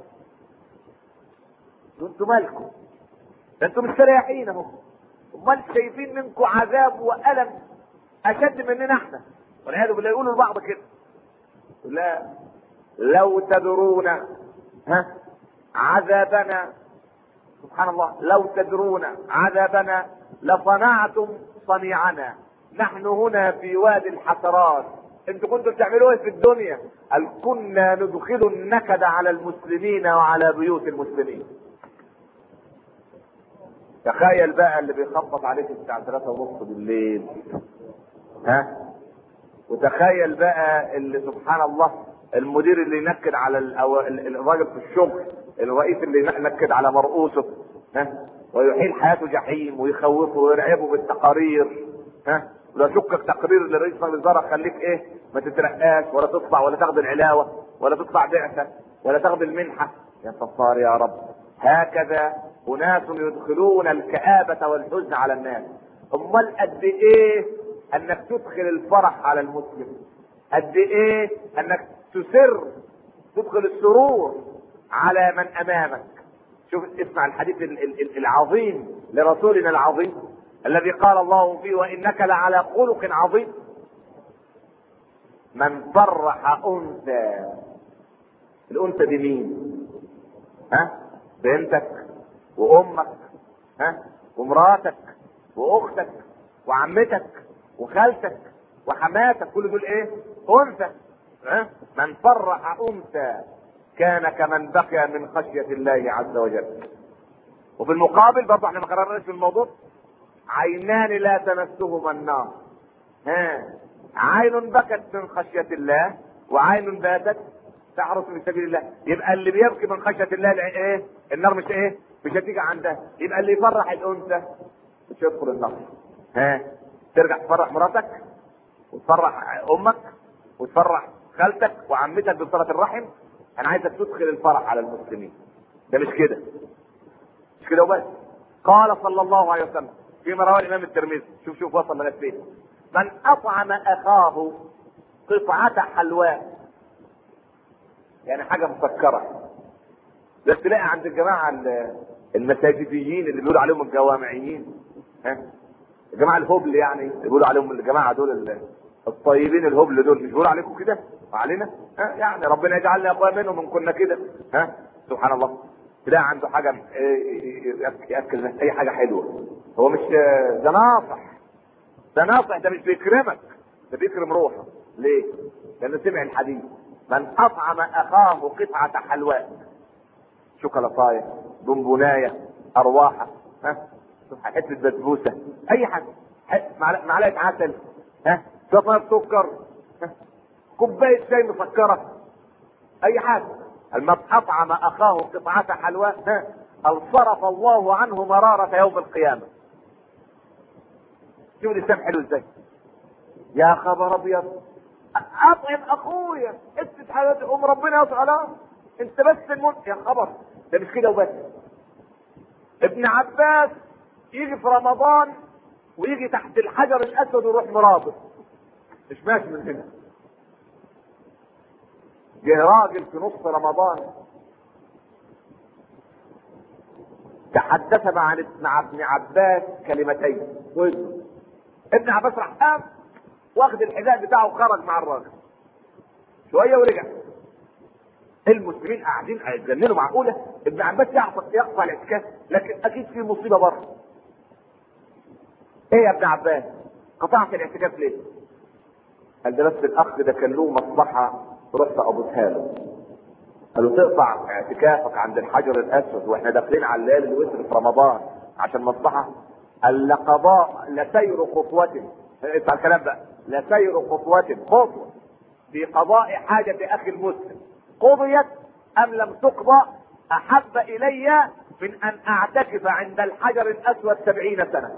انتم مالكم؟ انتم مستريحين اهو، امال شايفين منكم عذاب والم اشد مننا احنا، والعياذ بالله. يقولوا لبعض كده لا لو تدرون ها عذابنا سبحان الله، لو تدرون عذابنا لصنعتم صنيعنا، نحن هنا في وادي الحسرات. انتوا كنتوا بتعملوا ايه في الدنيا؟ قال كنا ندخل النكد على المسلمين وعلى بيوت المسلمين. تخيل بقى اللي بيخبط عليك الساعة ثلاثة ونص بالليل، ها؟ وتخيل بقى اللي سبحان الله المدير اللي ينكد على الراجل في الشغل، الرئيس اللي ينكد على مرؤوسه، ها؟ ويحيل حياته جحيم ويخوفه ويرعبه بالتقارير، ها؟ ولو شكك تقرير لرئيس الوزراء خليك ايه؟ ما تترقاش ولا تطلع ولا تاخد العلاوه ولا تطلع بعثه ولا تاخد المنحه. يا ستار يا رب. هكذا اناس يدخلون الكآبة والحزن على الناس. امال قد ايه انك تدخل الفرح على المسلم، قد ايه انك تسر تدخل السرور على من امامك. شوف اسمع الحديث العظيم لرسولنا العظيم الذي قال الله فيه وانك لعلى خلق عظيم. من فرح انثى، الانثى دي مين؟ ها؟ بنتك وامك، ها؟ ومراتك واختك وعمتك وخالتك وحماتك، كل دول ايه؟ انثى. ها؟ من فرح انثى كان كمن بكى من خشية الله عز وجل. وفي المقابل برضه احنا ما قررناش في الموضوع، عينان لا تمسهما النار. ها؟ عين بكت من خشية الله وعين باتت تحرس في سبيل الله. يبقى اللي بيبكي من خشية الله ايه؟ النار مش ايه؟ مش هتيجي عندها. يبقى اللي يفرح الانثى مش يدخل النار. ها؟ ترجع تفرح مراتك وتفرح امك وتفرح خالتك وعمتك بصلة الرحم. انا عايزك تدخل الفرح على المسلمين. ده مش كده، مش كده وبس. قال صلى الله عليه وسلم فيما رواه الامام الترمذي، شوف شوف وصل لغايه فين. من اطعم اخاه قطعة حلواء، يعني حاجة مسكرة، بس تلاقي عند الجماعة المساجديين اللي بيقولوا عليهم الجوامعيين، ها؟ الجماعة الهبل يعني اللي بيقولوا عليهم الجماعة دول الطيبين الهبل دول، مش بيقولوا عليكم كده وعلينا؟ ها؟ يعني ربنا يجعلنا يا اخويا منهم ان كنا كده. ها؟ سبحان الله. تلاقي عنده حاجة يأكل اي حاجة حلوة. هو مش ده ناصح، ده ناصح، ده مش بيكرمك، ده بيكرم روحه. ليه؟ لانه سمع الحديث من اطعم اخاه قطعة حلواء، شوكولاتايه، بونبونايه، ارواحه، ها، حته بسبوسه، اي حاجه، معلقه عسل، ها، شويه سكر، كوبايه شاي مسكره، اي حاجه. من اطعم اخاه قطعة حلواء ها صرف الله عنه مرارة يوم القيامة. شوف الاسلام حلو ازاي. يا خبر ابيض، اطعم اخويا اسس حياتي ام ربنا يسأله انت بس الموت. يا خبر، ده مش كده وبس. ابن عباس يجي في رمضان ويجي تحت الحجر الاسود ويروح مرابط، مش ماشي من هنا. جه راجل في نص رمضان تحدث مع مع ابن عباس كلمتين، ابن عباس راح قام واخد الحذاء بتاعه وخرج مع الراجل شويه ورجع. المسلمين قاعدين هيتجننوا، معقوله ابن عباس يقطع الاعتكاف؟ لكن اكيد في مصيبه بره. ايه يا ابن عباس قطعت الاعتكاف ليه؟ قال ده بس الاخ ده كان له مصلحه رحت ابوسها له. قالوا تقطع اعتكافك عند الحجر الاسود واحنا داخلين على الليالي الوتر في رمضان عشان مصلحه؟ قال لقضاء لسير خطوه، اسمع الكلام بقى، لسير خطوه خطوه في قضاء حاجه اخي المسلم قضيت ام لم تقضى احب الي من ان اعتكف عند الحجر الاسود سبعين سنه.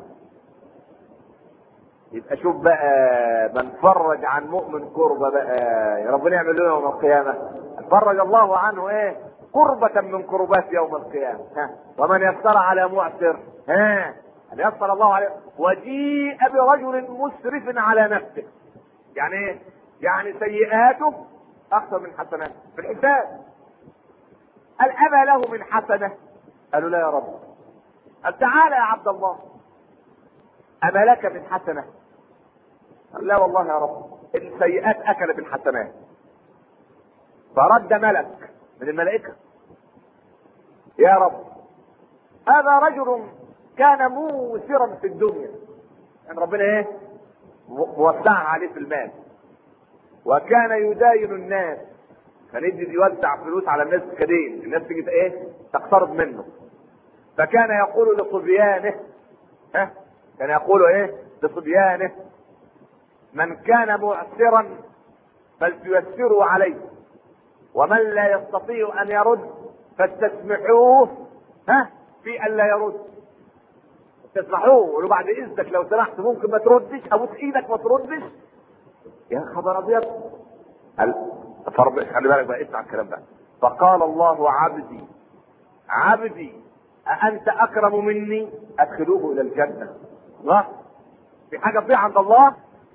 يبقى شوف بقى، من فرج عن مؤمن كربة بقى يا ربنا يعمل له يوم القيامة، فرج الله عنه ايه كربة من كربات يوم القيامة. ها، ومن يسر على معسر ها ان يسر الله عليه. وجيء برجل مسرف على نفسه، يعني ايه؟ يعني سيئاته اكثر من حسناته في الحساب. قال اما له من حسنة؟ قالوا لا يا رب. قال تعالى يا عبد الله اما لك من حسنة؟ قال لا والله يا رب، السيئات اكلت الحسنات. فرد ملك من الملائكة، يا رب هذا رجل كان موسرا في الدنيا، يعني ربنا ايه موسعها عليه في المال، وكان يداين الناس، كان يجي يوزع فلوس على الناس كدين، الناس تيجي ايه تقترض منه. فكان يقول لصبيانه، ها كان يقول ايه لصبيانه من كان معسرا فلتيسروا عليه، ومن لا يستطيع ان يرد فاستسمحوه ها في ان لا يرد. تسمحوه ولو بعد اذنك لو سمحت ممكن ما تردش، ابوس ايدك ما تردش. يا خبر ابيض. فرب خلي بالك بقى، اسمع الكلام ده. فقال الله عبدي عبدي أأنت أكرم مني؟ أدخلوه إلى الجنة. الله، في حاجة تضيع عند الله؟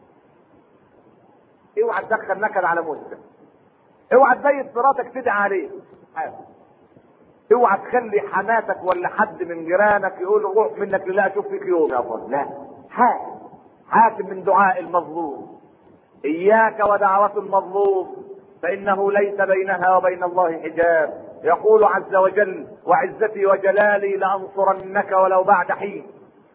اوعى تدخل نكد على مسلم، اوعى تبيت مراتك تدعي عليه. اوعى تخلي حماتك ولا حد من جيرانك يقول روح منك لله اشوف فيك يوم يا فضل. لا، حاكم حاكم من دعاء المظلوم. اياك ودعوة المظلوم فانه ليس بينها وبين الله حجاب. يقول عز وجل وعزتي وجلالي لانصرنك ولو بعد حين.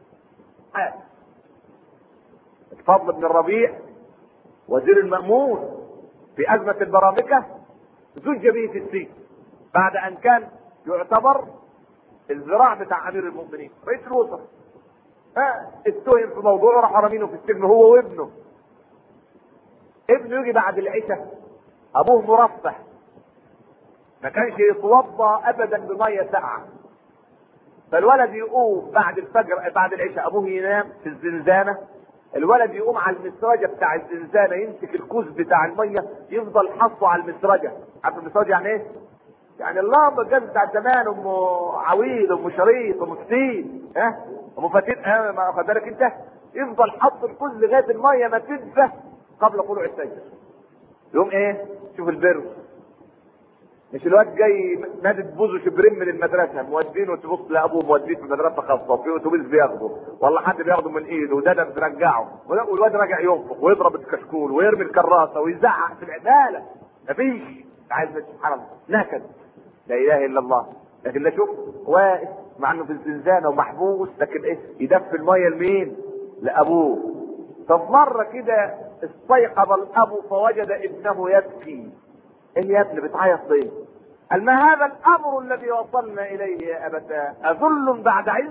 الفضل بن الربيع وزير المأمون في أزمة البرامكة زج به في السجن بعد أن كان يعتبر الذراع بتاع أمير المؤمنين رئيس الوزراء. ها اتهم في موضوع راح رمينه في السجن هو وابنه. ابنه يجي بعد العشاء أبوه مرفه ما كانش يتوضا ابدا بميه ساقعه، فالولد يقوم بعد الفجر بعد العشاء ابوه ينام في الزنزانه، الولد يقوم على المسرجه بتاع الزنزانه يمسك الكوز بتاع الميه يفضل حاطه على المسرجه. عارف المسرجه يعني ايه؟ يعني اللمبه الجاز بتاع زمان، ام عويل ام شريط ام فتين ها ام فتين ها ما واخد بالك انت؟ يفضل حاط الكوز لغايه الميه ما تنزه قبل طلوع الفجر. يقوم ايه؟ شوف البر، مش الواد جاي نادي بوزه شبرين من المدرسه مودينه تبص لابوه موديه في مدرسه خاصه وفي اتوبيس بياخده ولا حد بياخده من ايده وده ده بترجعه والواد راجع ينفخ ويضرب الكشكول ويرمي الكراسه ويزعق في العداله. مفيش عايز سبحان الله نكد لا اله الا الله. لكن لا شوف واقف مع انه في الزنزانه ومحبوس لكن ايه يدفي الميه لمين؟ لابوه. طب مره كده استيقظ الاب فوجد ابنه يبكي. ايه يا ابني بتعيط ليه؟ قال ما هذا الامر الذي وصلنا اليه يا ابتاه؟ اذل بعد عز؟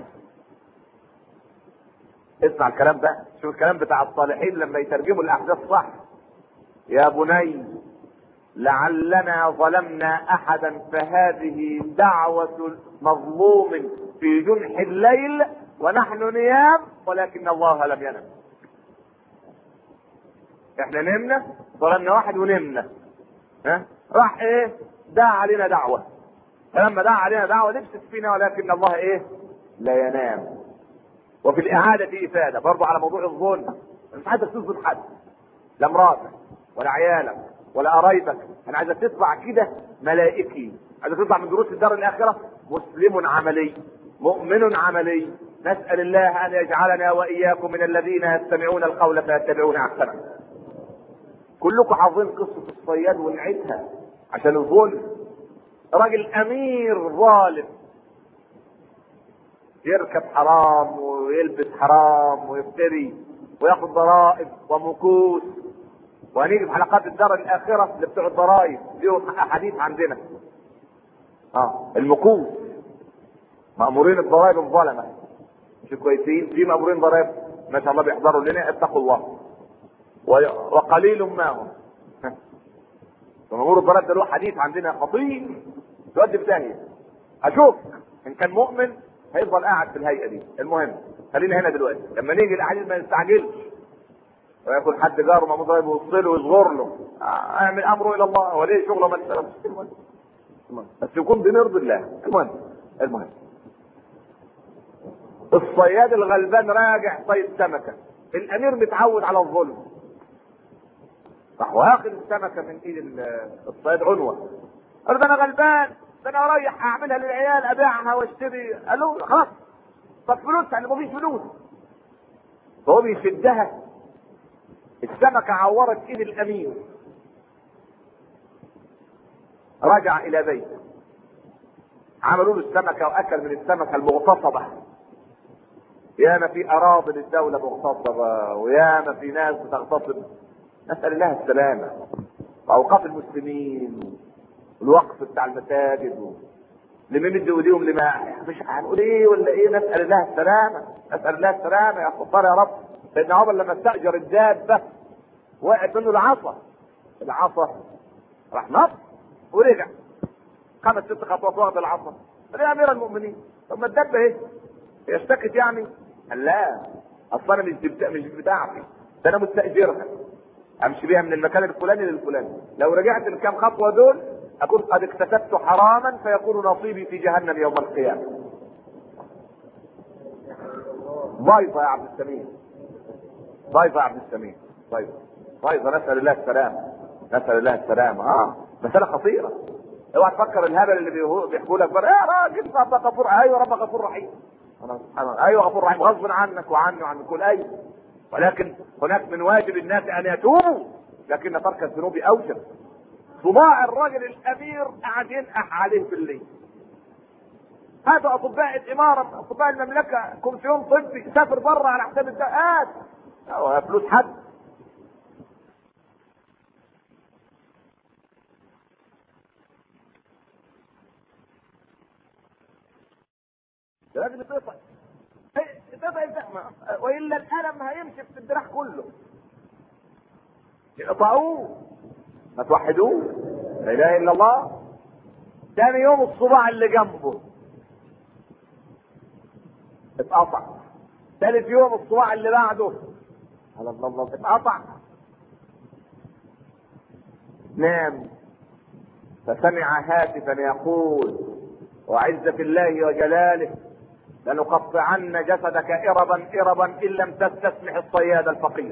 اسمع الكلام ده، شوف الكلام بتاع الصالحين لما يترجموا الاحداث صح. يا بني لعلنا ظلمنا احدا فهذه دعوة مظلوم في جنح الليل ونحن نيام ولكن الله لم ينم. احنا نمنا ظلمنا واحد ونمنا ها راح ايه دعا علينا دعوة، فلما دعا علينا دعوة لبست فينا ولكن الله ايه لا ينام. وفي الاعادة افادة برضو على موضوع الظلم. مش عايزك تظلم حد، لا مراتك ولا عيالك ولا قرايبك. انا عايزك تطلع كده ملائكي، عايزك تطلع من دروس الدار الاخرة مسلم عملي مؤمن عملي. نسأل الله ان يجعلنا واياكم من الذين يستمعون القول فيتبعون احسنه. كلكم حافظين قصة الصياد ونعيدها عشان الظلم. راجل امير ظالم يركب حرام ويلبس حرام ويفتري وياخد ضرائب ومكوس. وهنيجي في حلقات الدار الاخرة اللي بتوع الضرائب ليهم حديث عندنا. اه المكوس مأمورين الضرائب الظلمة مش كويسين، في مأمورين ضرائب ما شاء الله بيحضروا لنا اتقوا الله وقليل ما هم. مأمور الضرائب ده له حديث عندنا خطير تودي في داهية. اشوف ان كان مؤمن هيفضل قاعد في الهيئة دي. المهم خلينا هنا دلوقتي لما نيجي الاحاديث ما يستعجلش ويكون حد جاره مأمور ضرائب يوصل له ويصغر له اعمل امره الى الله وليه شغله ما تسلمش بس يكون بنرضي الله. المهم المهم الصياد الغلبان راجع صيد سمكة، الامير متعود على الظلم راح واخد السمكة من ايد الصياد عنوة. قال ده انا غلبان، ده انا رايح اعملها للعيال ابيعها واشتري. قال له خلاص طب فلوس يعني مفيش فلوس. فهو بيشدها السمكة عورت ايد الامير. رجع الى بيته عملوا له السمكة واكل من السمكة المغتصبة. ياما في اراضي للدولة مغتصبة وياما في ناس بتغتصب. نسأل الله السلامة. واوقاف المسلمين والوقف بتاع المساجد لمن يدوا ايديهم لما مش هنقول ايه ولا ايه. نسأل الله السلامة نسأل الله السلامة يا خطار يا رب. سيدنا عمر لما استأجر الدابة وقعت منه العصا العصا راح نط ورجع خمس ست خطوات واخد العصا. قال يا امير المؤمنين طب ما الدابة ايه هي اشتكت يعني؟ قال لا اصلا انا مش بتاع مش بتاعتي ده انا مستأجرها امشي بيها من المكان الفلاني للفلاني. لو رجعت الكام خطوة دول اكون قد اكتسبت حراما فيكون نصيبي في جهنم يوم القيامة. بايظة يا عبد السميع بايظة يا عبد السميع بايظة بايظة. نسأل الله السلامة نسأل الله السلامة. اه مسألة خطيرة اوعى تفكر الهبل اللي بيحكوا لك بقى يا راجل رب غفور. ايوه رب غفور رحيم، ايوه غفور رحيم غصب عنك وعني وعن كل. ايوه ولكن هناك من واجب الناس ان يتوبوا، لكن ترك الذنوب اوجب. صباع الرجل الامير قاعد ينقح عليه بالليل. هذا اطباء الاماره، اطباء المملكه، كومسيون طبي سافر بره على حساب الدقات او فلوس حد. لازم يتقطع يتقطع الدم، والا الالم هيمشي في الدراع كله. يقطعوه، ما توحدوه، لا اله الا الله. ثاني يوم الصباع اللي جنبه اتقطع. ثالث يوم الصباع اللي بعده على الله اتقطع. نام فسمع هاتفا يقول: وعزة الله وجلاله لنقطعن جسدك إربا إربا إن لم تستسمح الصياد الفقير.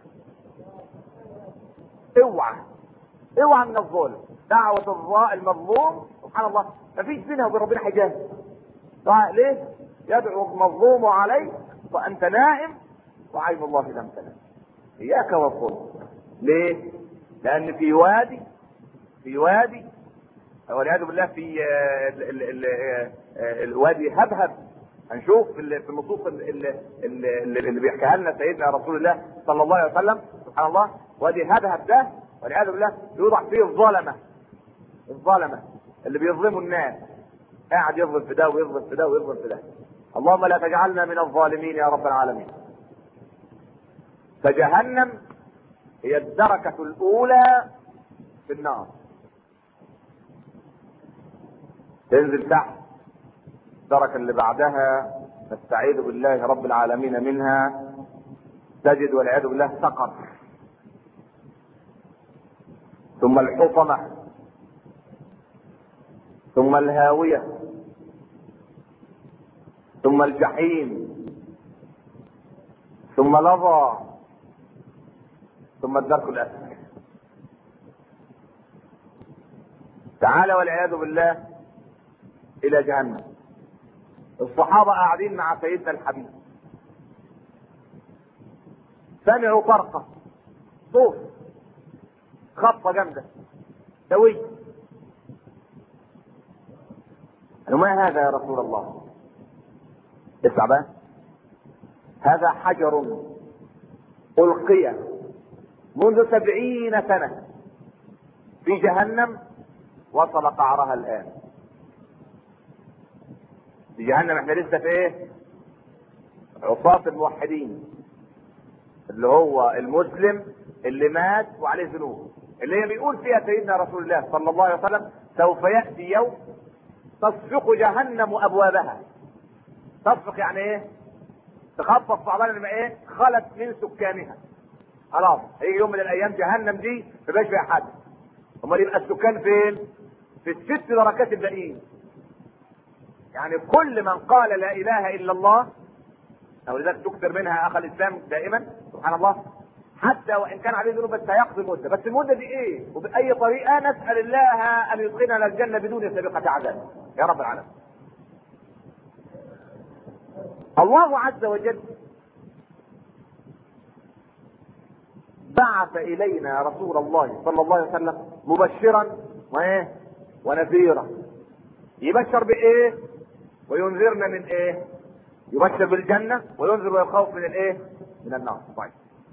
اوعى اوعى من الظلم. دعوة المظلوم سبحان الله ما فيش بينها وبين ربنا حجاب. ليه؟ يدعو المظلوم عليك وأنت نائم وعين الله لم تنام. إياك والظلم. ليه؟ لأن في وادي في وادي والعياذ بالله في الوادي هبهب. هنشوف في النصوص اللي, اللي بيحكيها لنا سيدنا رسول الله صلى الله عليه وسلم سبحان الله. وادي هبهب ده والعياذ بالله يوضع فيه الظلمه الظلمه اللي بيظلموا الناس، قاعد يظلم في ده ويظلم في ده ويظلم في ده. اللهم لا تجعلنا من الظالمين يا رب العالمين. فجهنم هي الدركه الاولى في النار. تنزل تحت الدركة اللي بعدها نستعيذ بالله رب العالمين منها، تجد والعياذ بالله سقر، ثم الحطمة، ثم الهاوية، ثم الجحيم، ثم لظى، ثم الدرك الأسفل. تعالى والعياذ بالله الى جهنم. الصحابة قاعدين مع سيدنا الحبيب، سمعوا طرقة، صوت خبطة جامدة سوي. قالوا: ما هذا يا رسول الله؟ اسمع بقى، هذا حجر ألقي منذ سبعين سنة في جهنم وصل قعرها الآن. في جهنم احنا لسه في ايه؟ عصاة الموحدين، اللي هو المسلم اللي مات وعليه ذنوب، اللي هي بيقول فيها سيدنا رسول الله صلى الله عليه وسلم: سوف يأتي يوم تصفق جهنم ابوابها. تصفق يعني ايه؟ تخطف صعبان لما ايه؟ خلت من سكانها. خلاص هيجي يوم من الايام جهنم دي ما بقاش فيها حد. امال يبقى السكان فين؟ في الست دركات الباقيين. يعني كل من قال لا اله الا الله، او لذلك تكثر منها اخ الاسلام دائما سبحان الله، حتى وان كان عليه ذنوب بس هيقضي مده، بس المده دي ايه؟ وباي طريقه نسال الله ان يدخلنا الجنه بدون سابقه عذاب يا رب العالمين. الله عز وجل بعث الينا رسول الله صلى الله عليه وسلم مبشرا وايه؟ ونذيرا. يبشر بايه؟ وينذرنا من ايه؟ يبشر بالجنة وينذر ويخوف من الايه؟ من النار. طيب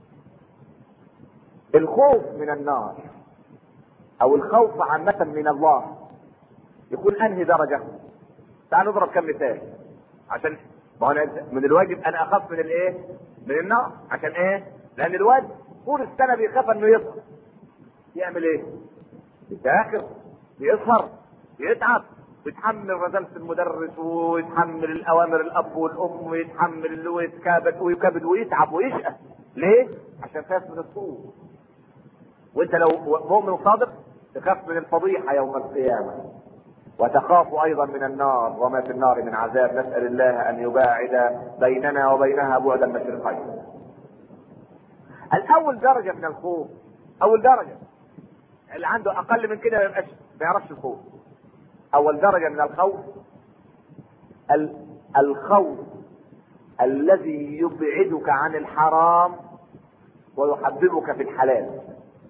الخوف من النار او الخوف عامة من الله يكون انهي درجة؟ تعال نضرب كم مثال عشان من الواجب ان اخاف من الايه؟ من النار. عشان ايه؟ لان الواد طول السنة بيخاف انه يسهر. يعمل ايه؟ يتاخر، يسهر، يتعب، يتحمل رسالة المدرس ويتحمل الاوامر الاب والام ويتحمل ويتكابد ويكبد ويتعب ويشقى. ليه؟ عشان خاف من الصوت. وانت لو مؤمن صادق تخاف من الفضيحة يوم القيامة، وتخاف ايضا من النار وما في النار من عذاب. نسأل الله ان يباعد بيننا وبينها بعد المشرقين. الاول درجة من الخوف، اول درجة اللي عنده اقل من كده ما يبقاش ما يعرفش الخوف. اول درجة من الخوف الخوف الذي يبعدك عن الحرام ويحببك في الحلال.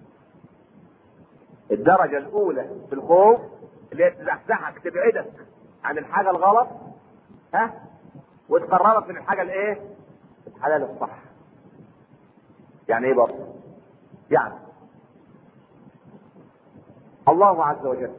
الدرجة الاولى في الخوف اللي هي تزحزحك تبعدك عن الحاجة الغلط، ها، وتقربك من الحاجة الايه؟ الحلال الصح. يعني ايه برضه؟ يعني الله عز وجل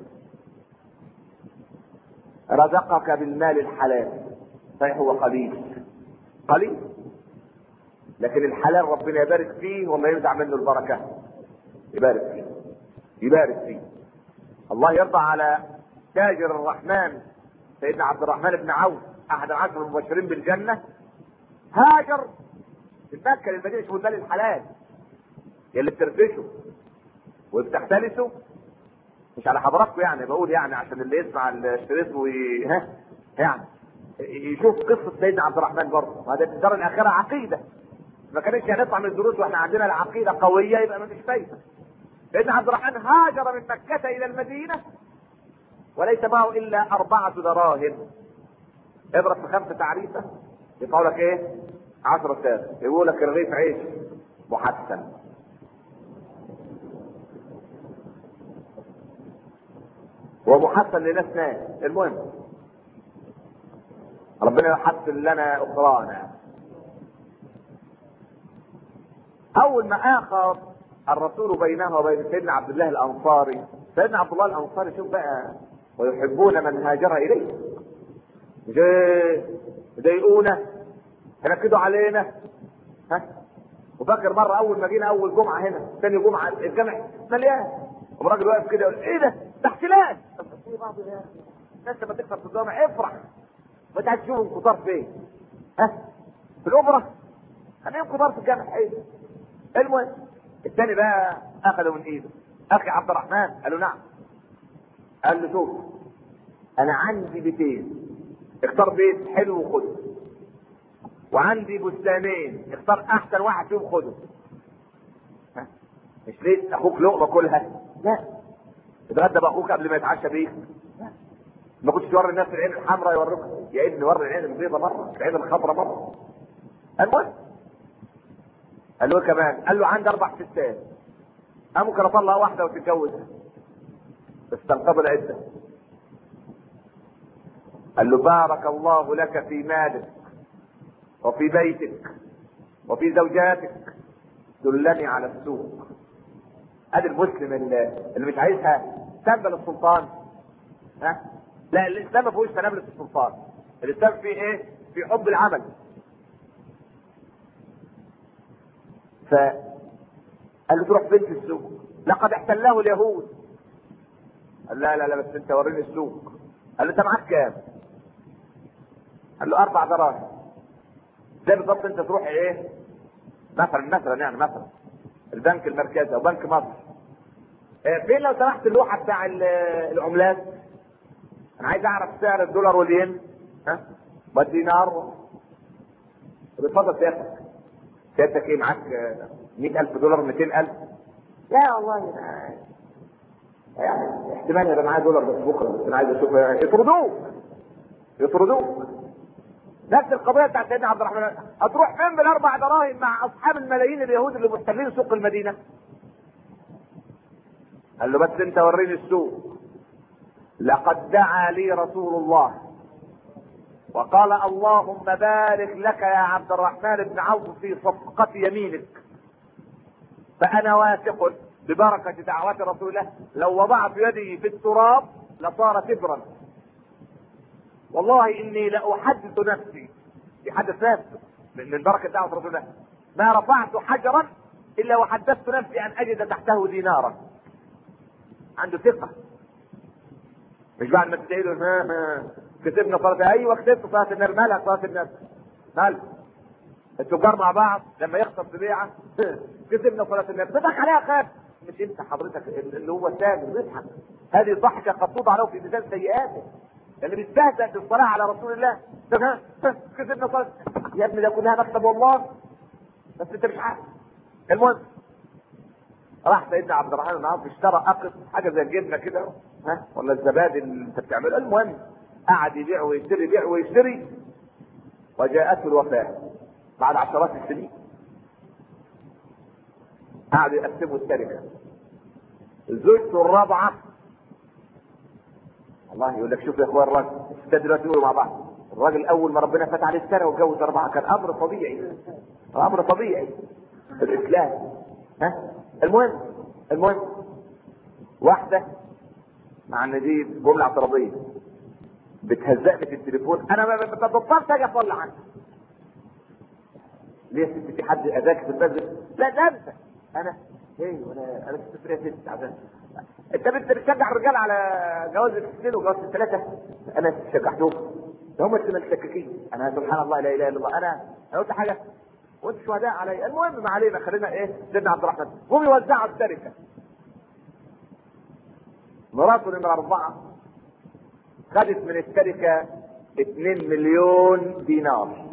رزقك بالمال الحلال، صحيح هو قليل قليل، لكن الحلال ربنا يبارك فيه وما ينزع منه البركة، يبارك فيه يبارك فيه. الله يرضى على تاجر الرحمن سيدنا عبد الرحمن بن عوف احد العشر المبشرين بالجنة، هاجر من مكة للمدينة. شوف المال الحلال يلي بترفشه وبتحتلسه، مش على حضراتكم يعني، بقول يعني عشان اللي يسمع الشريط وي... ها يعني يشوف قصة سيدنا عبد الرحمن برضه. هذا الدار الآخرة عقيدة، ما كانش هنطلع من الدروس واحنا عندنا العقيدة قوية يبقى ما فيش فايدة. سيدنا عبد الرحمن هاجر من مكة إلى المدينة وليس معه إلا أربعة دراهم. اضرب في خمسة تعريفة يطلع لك إيه؟ عشرة ساعات. يقول لك الرغيف عيش محسن، ومحسن لناس ناس. المهم ربنا يحسن لنا اخرانا. اول ما اخر الرسول بينه وبين سيدنا عبد الله الانصاري، سيدنا عبد الله الانصاري شوف بقى، ويحبون من هاجر اليه، يضايقونا ينكدوا علينا، ها. وفاكر مره اول ما جينا اول جمعه هنا، ثاني جمعه الجامع مليان، والراجل واقف كده يقول ايه ده؟ ده احتلال. في بعض الناس لما تكسر في الجامع افرح، ما تعرفش تشوف انكسار فين؟ ها؟ في الاوبرا؟ خليهم انكسار في الجامع. ايه؟ المهم الثاني بقى اخذه من ايده، اخي عبد الرحمن. قال له نعم. قال له شوف، انا عندي بيتين، اختار بيت حلو وخده، وعندي بستانين، اختار احسن واحد فيهم خده. ها؟ مش ليه اخوك لقمه كلها؟ لا، اتغدى باخوك قبل ما يتعشى بيك. ما كنتش توري الناس العين الحمراء يوريك يا ابني، وري العين البيضاء مره، العين الخضراء مره. المهم قال له كمان، قال له عندي اربع ستات، انا ممكن اطلع واحده وتتجوزها بس تنقضي العده. قال له بارك الله لك في مالك وفي بيتك وفي زوجاتك، دلني على السوق. ادي المسلم اللي, اللي مش عايزها تنبل السلطان، ها؟ لا، الاسلام ما فيهوش تنابلة السلطان. الاسلام فيه ايه؟ في حب العمل. فقال له تروح فين في السوق؟ لقد احتله اليهود. قال لا لا لا بس انت وريني السوق. قال له انت معاك كام؟ قال له اربع دراهم. زي بالظبط انت تروح ايه؟ مثلا مثلا يعني مثلا البنك المركزي او بنك مصر، اه فين لو سمحت اللوحه بتاع العملات؟ انا عايز اعرف سعر الدولار والين، ها، والدينار. اتفضل سيادتك. سيادتك ايه معاك؟ مئة ألف دولار، مئتين ألف؟ لا والله أنا يعني احتمال يبقى معايا دولار بس بكره، بس انا عايز اشوف. يطردوك يطردوك. نفس القضيه بتاعت سيدنا عبد الرحمن. هتروح فين بالاربع دراهم مع اصحاب الملايين اليهود اللي محتلين سوق المدينه؟ قال له بس انت وريني السوق. لقد دعا لي رسول الله وقال اللهم بارك لك يا عبد الرحمن بن عوف في صفقة يمينك، فأنا واثق ببركة دعوات رسول الله لو وضعت يدي في التراب لصار كبرا. والله إني لأحدث نفسي، يحدث نفسه من بركة دعوة رسول الله، ما رفعت حجرا إلا وحدثت نفسي أن أجد تحته دينارا. عنده ثقة، مش بعد ما تدعي له ها ها كسبنا صلاة. ايوه كسبت صلاة النبي. مالها صلاة النبي؟ مالها؟ التجار مع بعض لما يخسر في بيعه كسبنا صلاة النبي، تضحك عليها خاف. مش انت حضرتك اللي هو تاجر بيضحك، هذه ضحكة قد توضع له في ميزان سيئاته، اللي بيستهزأ بالصلاة على رسول الله. ها كسبنا صلاة يا ابني، ده كلها مكتب والله، بس انت مش عارف. المهم راح سيدنا عبد الرحمن بن عوف اشترى اقص حاجه زي الجبنه كده، ها، ولا الزبادي اللي انت بتعمله، المهم قعد يبيع ويشتري يبيع ويشتري، وجاءته الوفاه بعد عشرات السنين. قعدوا يقسموا التركه. زوجته الرابعه، الله يقول لك شوف يا اخوان الراجل ده دلوقتي يقولوا مع بعض، الراجل اول ما ربنا فتح عليه السنه واتجوز اربعه كان امر طبيعي، امر طبيعي في الاسلام. ها المهم المهم واحده مع ان دي جمله اعتراضيه بتهزقني في التليفون، انا ما بطلت اجي اطلع عنك. ليه يا ستي في حد اذاك في المسجد؟ لا ده انت. انا ايه وانا انا كنت فريق ست عشان انت انت بتشجع الرجال على جواز الاثنين وجواز الثلاثه؟ انا شجعتهم، هم اللي متشككين. انا سبحان الله لا اله الا الله، انا انا قلت حاجه وانتوا شهداء علي. المهم ما علينا، خلينا ايه سيدنا عبد الرحمن هم يوزعوا التركه. مراته نمره اربعه خدت من التركه اتنين مليون دينار.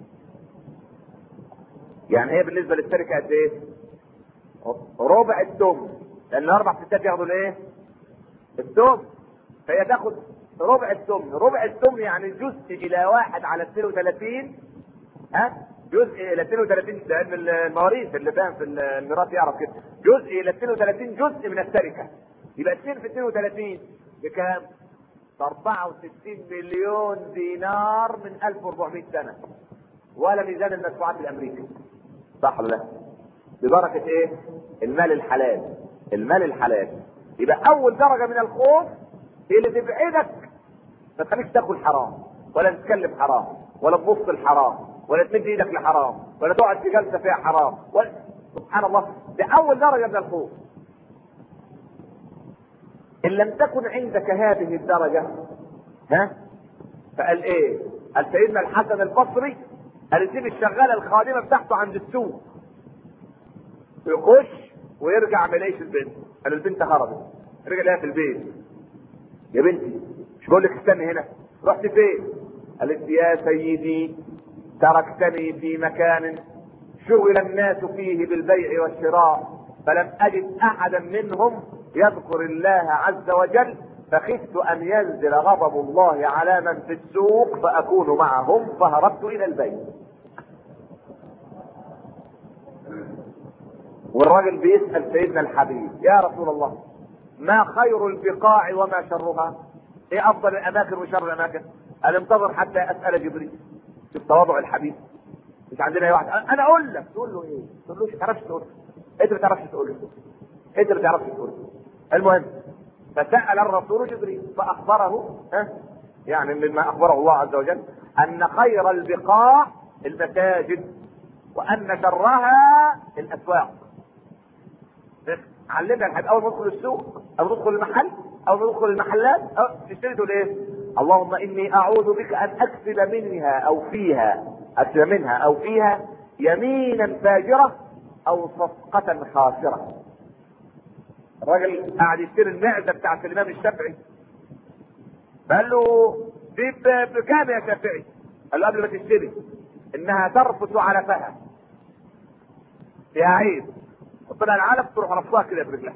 يعني ايه بالنسبه للتركه قد ايه؟ ربع الدم، لان اربع ستات ياخدوا الايه؟ الدم، فهي تاخد ربع الدم. ربع الدم يعني جزء الى واحد على اثنين وثلاثين، ها؟ جزء الى اثنين وثلاثين، ده علم المواريث اللي فاهم في الميراث يعرف كده، جزء الى اثنين وثلاثين جزء من التركه. يبقى اثنين في اثنين وثلاثين بكام؟ اربعة وستين مليون دينار من الف واربعمائة سنه، ولا ميزان المدفوعات الامريكي. صح ولا لا؟ ببركه ايه؟ المال الحلال. المال الحلال. يبقى اول درجه من الخوف اللي تبعدك ما تخليكش تاكل حرام، ولا تتكلم حرام، ولا تبص الحرام، ولا تمد ايدك لحرام، ولا تقعد في جلسه فيها حرام، ولا سبحان الله، ده اول درجه من الخوف. ان لم تكن عندك هذه الدرجه، ها، فقال ايه؟ قال سيدنا الحسن البصري قال يسيب الشغاله الخادمه بتاعته عند السوق، يخش ويرجع ما يلاقيش البنت. قال البنت هربت، رجع لها في البيت. يا بنتي مش بقول لك استني هنا، رحت فين؟ قالت يا سيدي تركتني في مكان شغل الناس فيه بالبيع والشراء، فلم اجد احدا منهم يذكر الله عز وجل، فخفت ان ينزل غضب الله على من في السوق فاكون معهم، فهربت الى البيت. والراجل بيسأل سيدنا الحبيب يا رسول الله ما خير البقاع وما شرها؟ ايه افضل الاماكن وشر الاماكن؟ قال انتظر حتى اسأل جبريل. شوف تواضع الحبيب. مش عندنا واحد انا اقول لك تقول له ايه؟ تقول له ما تعرفش تقول له. انت ما تعرفش تقول له. انت ما تعرفش تقول له. المهم فسأل الرسول جبريل فاخبره، ها، يعني مما اخبره الله عز وجل ان خير البقاع المساجد وان شرها الاسواق. علمنا الحبيب اول ما ندخل السوق او ندخل المحل او ندخل المحلات او تشتري تقول ايه؟ اللهم اني اعوذ بك ان اكسب منها او فيها اكسب منها او فيها يمينا فاجره او صفقه خاسره. الراجل قاعد يشتري المعده بتاعت الامام الشافعي، قال له دي بكام يا شافعي؟ قال له قبل ما تشتري انها ترفس على فها، فيها عيب، ربنا العالم تروح رفضها كده برجلها.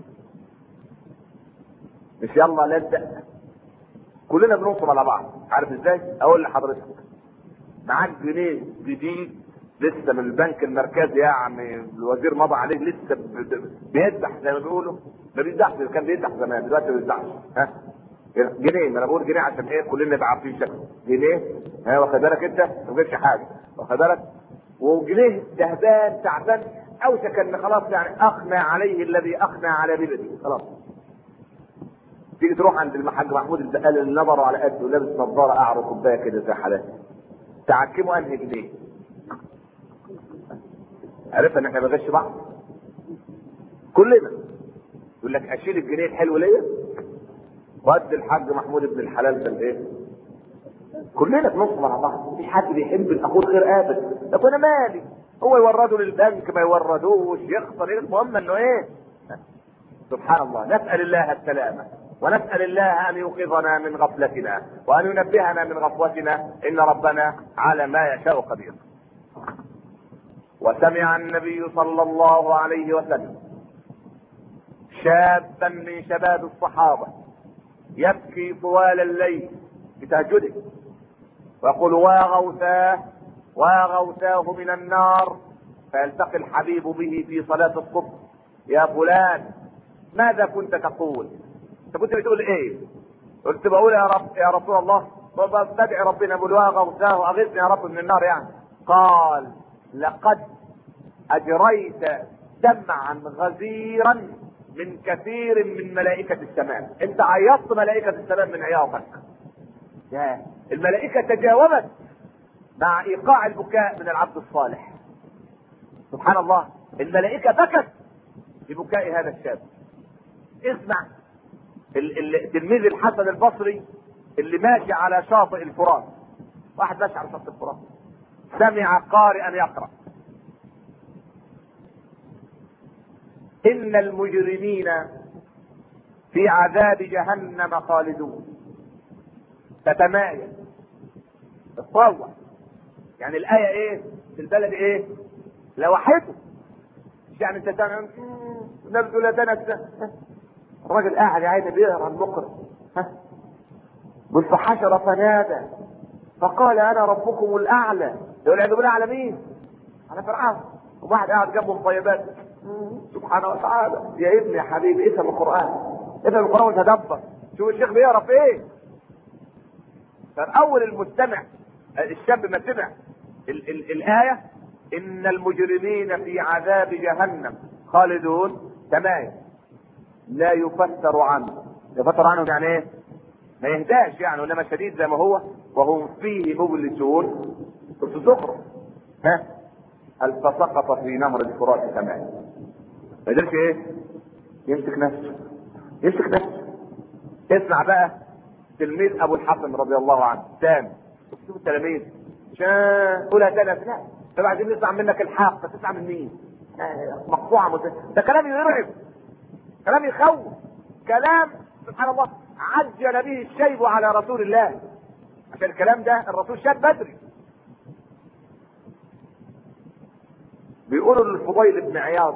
مش يلا نبدا كلنا بننصب على بعض. عارف ازاي؟ اقول لحضرتك معاك جنيه جديد لسه من البنك المركزي، يعني الوزير مضى عليه لسه بيدح زي ما بيقولوا، ما بيدحش، كان بيدح زمان دلوقتي ما بيدحش. ها جنيه، ما انا بقول جنيه عشان ايه كلنا نبقى عارفين شكله. جنيه، ها، واخد بالك انت؟ ما تجيبش حاجه، واخد بالك؟ وجنيه دهبان تعبان اوشك ان خلاص يعني اقنع عليه الذي اقنع على بلدي خلاص. تيجي تروح عند المحاج محمود البقال اللي نظره على قده لابس نظاره قعر كوبايه كده زي حالاتي، تعكمه انهي جنيه؟ عرفت ان احنا بنغش بعض كلنا. يقول لك اشيل الجنيه الحلو ليا وادي الحاج محمود ابن الحلال ده الايه؟ كلنا بنصبر على بعض، مفيش حد بيحب الاخوه الخير ابدا. طب انا مالي؟ هو يورده للبنك ما يوردوش يخسر ايه؟ المهم انه ايه؟ سبحان الله. نسال الله السلامه ونسال الله ان يوقظنا من غفلتنا وان ينبهنا من غفوتنا، ان ربنا على ما يشاء قدير. وسمع النبي صلى الله عليه وسلم شابا من شباب الصحابة يبكي طوال الليل بتهجده ويقول واغوثاه واغوثاه من النار، فيلتقي الحبيب به في صلاة الصبح: يا فلان ماذا كنت تقول؟ انت كنت بتقول ايه؟ قلت بقول يا رب يا رسول الله بدعي ربنا بقول واغوثاه اغثني يا رب من النار يعني. قال: لقد اجريت دمعا غزيرا من كثير من ملائكة السماء، انت عيطت ملائكة السماء من عياطك. يا الملائكة تجاوبت مع ايقاع البكاء من العبد الصالح. سبحان الله، الملائكة بكت ببكاء هذا الشاب. اسمع التلميذ الحسن البصري اللي ماشي على شاطئ الفرات، واحد ماشي على شاطئ الفرات سمع قارئا يقرأ: إن المجرمين في عذاب جهنم خالدون. تتمايل تتطوع، يعني الآية ايه في البلد ايه؟ لوحته، مش يعني انت تنام نبدو لا تنسى. الراجل قاعد يا عيني بيقرا المقرأ، ها قل فحشر فنادى فقال انا ربكم الاعلى. يقول عنده بالاعلى مين؟ على فرعون. وواحد قاعد جنبه مطيبات سبحانه وتعالى. يا ابني يا حبيبي افهم القران، افهم القران وتدبر. شوف الشيخ بيقرا في ايه. فاول المستمع الشاب ما سمع ال ال الايه ان المجرمين في عذاب جهنم خالدون، تمام، لا يفتر عنه. يفتر عنه يعني ايه؟ ما يهداش يعني، وانما شديد زي ما هو وهم فيه مبلسون. بس زخرف ها هل فسقط في نهر الفرات تمام. ما قدرش ايه؟ يمسك نفسه يمسك نفسه. اسمع بقى تلميذ ابو الحسن رضي الله عنه تاني. شوف التلاميذ شان قولها تاني. لا طب عايزين نسمع منك الحق، تسمع من مين؟ مقطوعه مت... ده كلام يرعب، كلام يخوف، كلام سبحان الله عجل به الشيب على رسول الله. عشان الكلام ده الرسول شاب بدري. بيقولوا للفضيل بن عياض: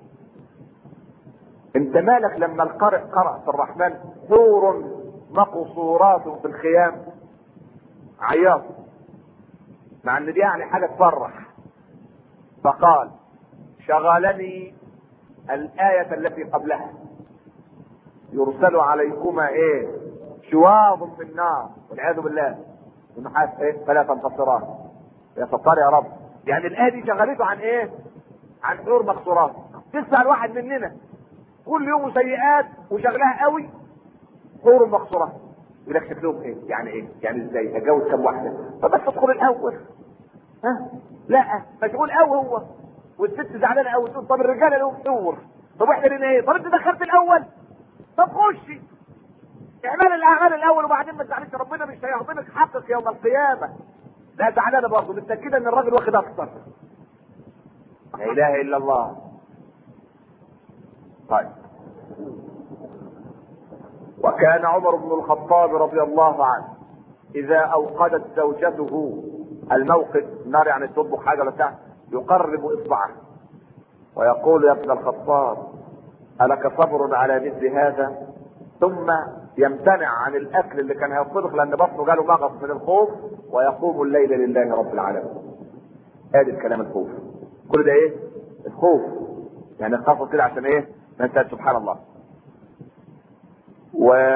انت مالك لما القارئ قرأ في الرحمن حور مقصورات في الخيام؟ عياض، مع ان دي يعني حاجه تفرح. فقال: شغلني الآية التي قبلها: يرسل عليكما ايه؟ شواظ من نار والعياذ بالله ونحاس ايه فلا تنتصران. يا ستار يا رب. يعني الآية دي شغلته عن ايه؟ عن حور مقصورات. تسمع الواحد مننا كل يوم سيئات وشغلها قوي حور مقصورات، يقول لك شكلهم ايه؟ يعني ايه؟ يعني ازاي اتجوز كم واحده؟ فبس ادخل الاول. ها؟ لا مشغول قوي هو، والست زعلانه قوي تقول طب الرجاله لهم حور، طب احنا لنا ايه؟ طب انت دخلت الاول، طب خشي اعمال الاعمال الاول وبعدين ما تزعلش، ربنا مش هيعطيك حقك يوم القيامه. لا زعلانه برضه متاكده ان الراجل واخد اكتر. لا اله الا الله. طيب، وكان عمر بن الخطاب رضي الله عنه اذا اوقدت زوجته الموقد نار، يعني تطبخ حاجه ولا بتاع، يقرب اصبعه ويقول: يا ابن الخطاب الك صبر على مثل هذا؟ ثم يمتنع عن الاكل اللي كان هيطبخ لان بطنه جاله مغص من الخوف، ويقوم الليل لله رب العالمين. ادي الكلام الخوف. كل ده ايه؟ الخوف. يعني الخوف كده عشان ايه؟ ما انت سبحان الله. و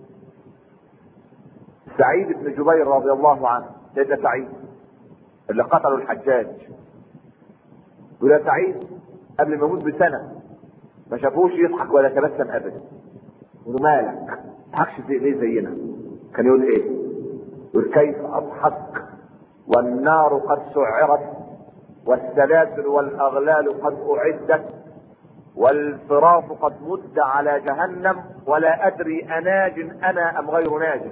سعيد بن جبير رضي الله عنه، سيدنا سعيد اللي قتلوا الحجاج، يقول يا سعيد قبل ما يموت بسنه ما شافوش يضحك ولا يتبسم ابدا. يقول مالك؟ ما تضحكش ليه زينا؟ كان يقول ايه؟ يقول كيف اضحك والنار قد سعرت والسلاسل والاغلال قد اعدت والفراش قد مد على جهنم ولا ادري اناج انا ام غير ناج.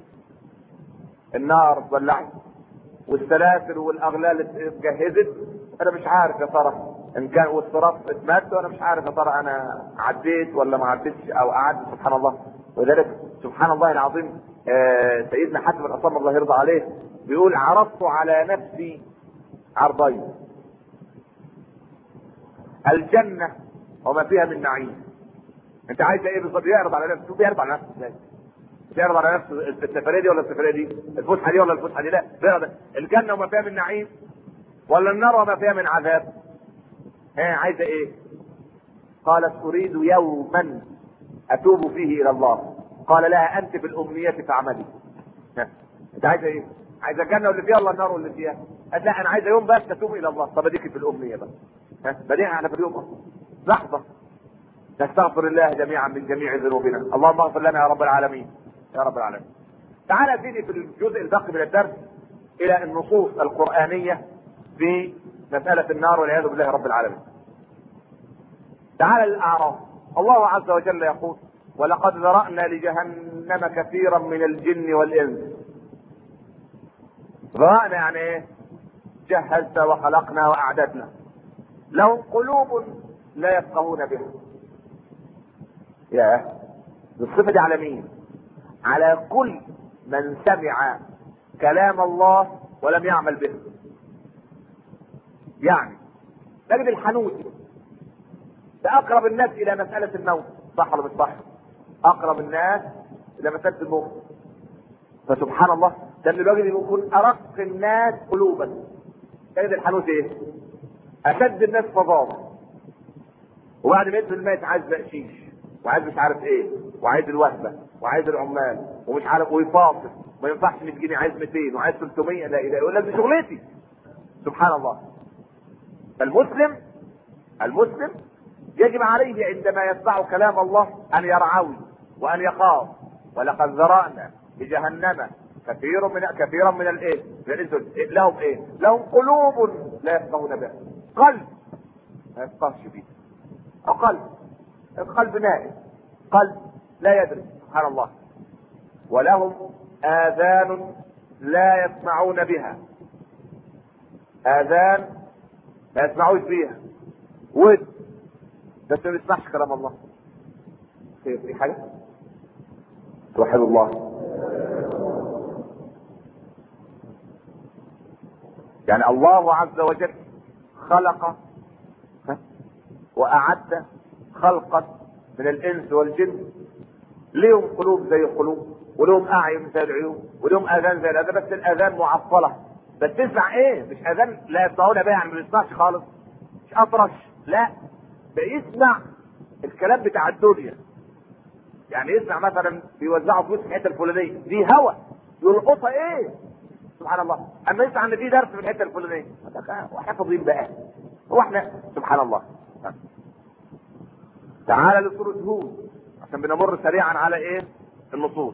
النار ولعت والسلاسل والاغلال اتجهزت، انا مش عارف يا ترى ان كان والصراط اتمد، وانا مش عارف يا ترى انا عديت ولا ما عديتش او قعدت. سبحان الله. ولذلك سبحان الله العظيم آه سيدنا حاتم الاصم الله يرضى عليه بيقول: عرضت على نفسي عرضين: الجنه وما فيها من نعيم، انت عايز ايه بالظبط؟ يعرض على نفسه. بيعرض على نفسه ازاي؟ يعرض على نفسه السفريه دي ولا السفريه دي؟ الفسحه دي ولا الفسحه دي؟ لا، بيعرض الجنه وما فيها من نعيم ولا النار وما فيها من عذاب. ها عايزه ايه؟ قالت اريد يوما اتوب فيه الى الله. قال لها انت بالامنيه فاعملي. ها انت عايزه ايه؟ عايزه الجنه واللي فيها ولا النار واللي فيها؟ قالت لا انا عايزه يوم بس اتوب الى الله. طب اديكي في الامنيه بقى. ها بديها على في اليوم لحظه. نستغفر الله جميعا من جميع ذنوبنا. اللهم اغفر لنا يا رب العالمين يا رب العالمين. تعالى سيدي في الجزء الباقي من الدرس الى النصوص القرآنية في مسألة النار والعياذ بالله رب العالمين. تعالى للأعراف. الله عز وجل يقول ولقد ذرأنا لجهنم كثيرا من الجن والإنس. ذرأنا يعني ايه؟ جهزنا وخلقنا وأعددنا. لهم قلوب لا يفقهون بها. يا الصفة دي على مين؟ على كل من سمع كلام الله ولم يعمل به. يعني تجد الحنوتي ده اقرب الناس الى مسألة الموت، صح ولا مش صح؟ اقرب الناس الى مسألة الموت. فسبحان الله ده اللي الراجل يكون ارق الناس قلوبا. تجد الحنوتي ايه؟ اشد الناس فظاظة، وبعد ما يدخل الميت عايز بقشيش وعايز مش عارف ايه وعايز الوهبه وعايز العمال ومش عارف ويفاصل، ما ينفعش مية جنيه، عايز مئتين وعايز ثلاثمية. لا اله يقول لك دي شغلتي. سبحان الله. فالمسلم المسلم يجب عليه عندما يسمع كلام الله ان يرعوي وان يخاف. ولقد ذرأنا لجهنم كثير من كثيرا من الايه؟ من الانس. لهم ايه؟ لهم قلوب لا يفقهون بها. قلب ما يفقهش بيه، او قلب القلب نائم، قلب لا يدري. سبحان الله. ولهم آذان لا يسمعون بها. آذان لا يسمعوش بيها. ود بس ما بيسمعش كلام الله. خير في حاجة؟ توحد الله. يعني الله عز وجل خلق وأعد خلقا من الانس والجن ليهم قلوب زي القلوب ولهم اعين زي العيون ولهم اذان زي الاذان، بس الاذان معطله. بس تسمع ايه؟ مش اذان لا يسمعون بها يعني ما بيسمعش خالص، مش اطرش، لا ده يسمع الكلام بتاع الدنيا. يعني يسمع مثلا بيوزعوا فلوس في الحته الفلانيه دي هوا يلقطها ايه؟ سبحان الله. اما يسمع ان في درس في الحته الفلانيه وحفظين بقى. هو احنا سبحان الله. تعالى لسورة هود عشان بنمر سريعا على ايه؟ النصوص.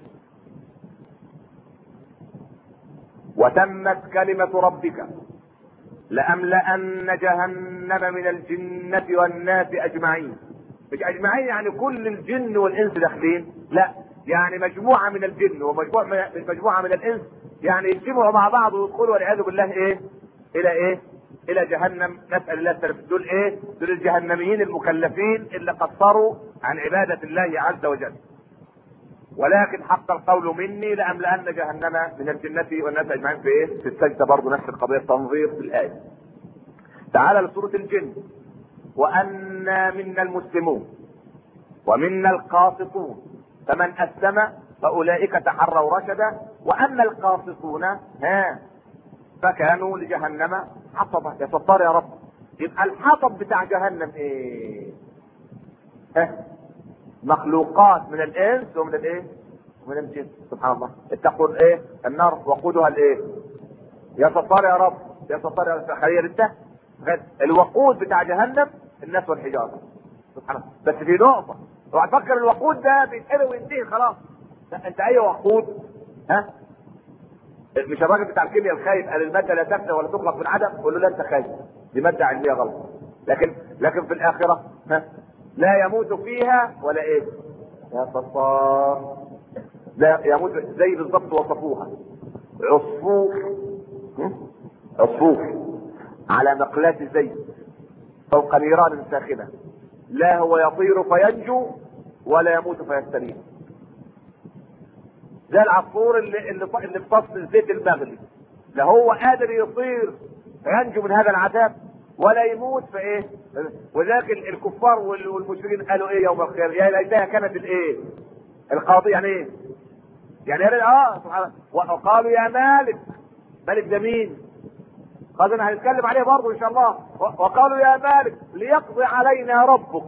وتمت كلمة ربك لأملأن جهنم من الجنة والناس أجمعين. مش أجمعين يعني كل الجن والإنس داخلين، لا، يعني مجموعة من الجن ومجموعة من مجموعة من الإنس، يعني يجتمعوا مع بعض ويدخلوا والعياذ بالله ايه؟ إلى ايه؟ الى جهنم. نسأل الله السلامة. دول ايه؟ دول الجهنميين المكلفين اللي قصروا عن عبادة الله عز وجل. ولكن حق القول مني لأملأن جهنم من الجنة والناس اجمعين. في ايه؟ في السجدة برضه نفس القضية، تنظير في الآية. تعالى لسورة الجن. وأنا منا المسلمون ومنا القاسطون فمن أسلم فأولئك تحروا رشدا وأما القاسطون ها فكانوا لجهنم حطبا. يا ستار يا رب. يبقى الحطب بتاع جهنم ايه؟ ها؟ مخلوقات من الانس ومن الايه؟ ومن الجن. سبحان الله. اتقوا الايه؟ النار وقودها الايه؟ يا ستار يا رب يا ستار يا رب. خير انت الوقود بتاع جهنم الناس والحجاره. سبحان الله. بس في نقطه، اوعى تفكر الوقود ده بيتحرق وينتهي خلاص. لا، انت اي وقود ها؟ مش الراجل بتاع الكيمياء الخايف قال الماده لا تفنى ولا تخلق من عدم، قول له لا انت خايف، دي ماده علميه غلط. لكن لكن في الاخره ها؟ لا يموت فيها ولا ايه؟ يا ستار. لا يموت زي بالضبط وصفوها عصفور عصفور على مقلاة زيت فوق نيران ساخنه، لا هو يطير فينجو ولا يموت فيستريح. زي العصفور اللي اللي اللي في فصل الزيت المغلي، لا هو قادر يطير فينجو من هذا العذاب ولا يموت في ايه. وذاك الكفار والمشركين قالوا ايه يوم القيامه؟ يا ليتها كانت الايه القاضي. يعني ايه؟ يعني اه سبحان الله. وقالوا يا مالك. مالك ده مين؟ قالوا هنتكلم عليه برضه ان شاء الله. وقالوا يا مالك ليقضي علينا ربك.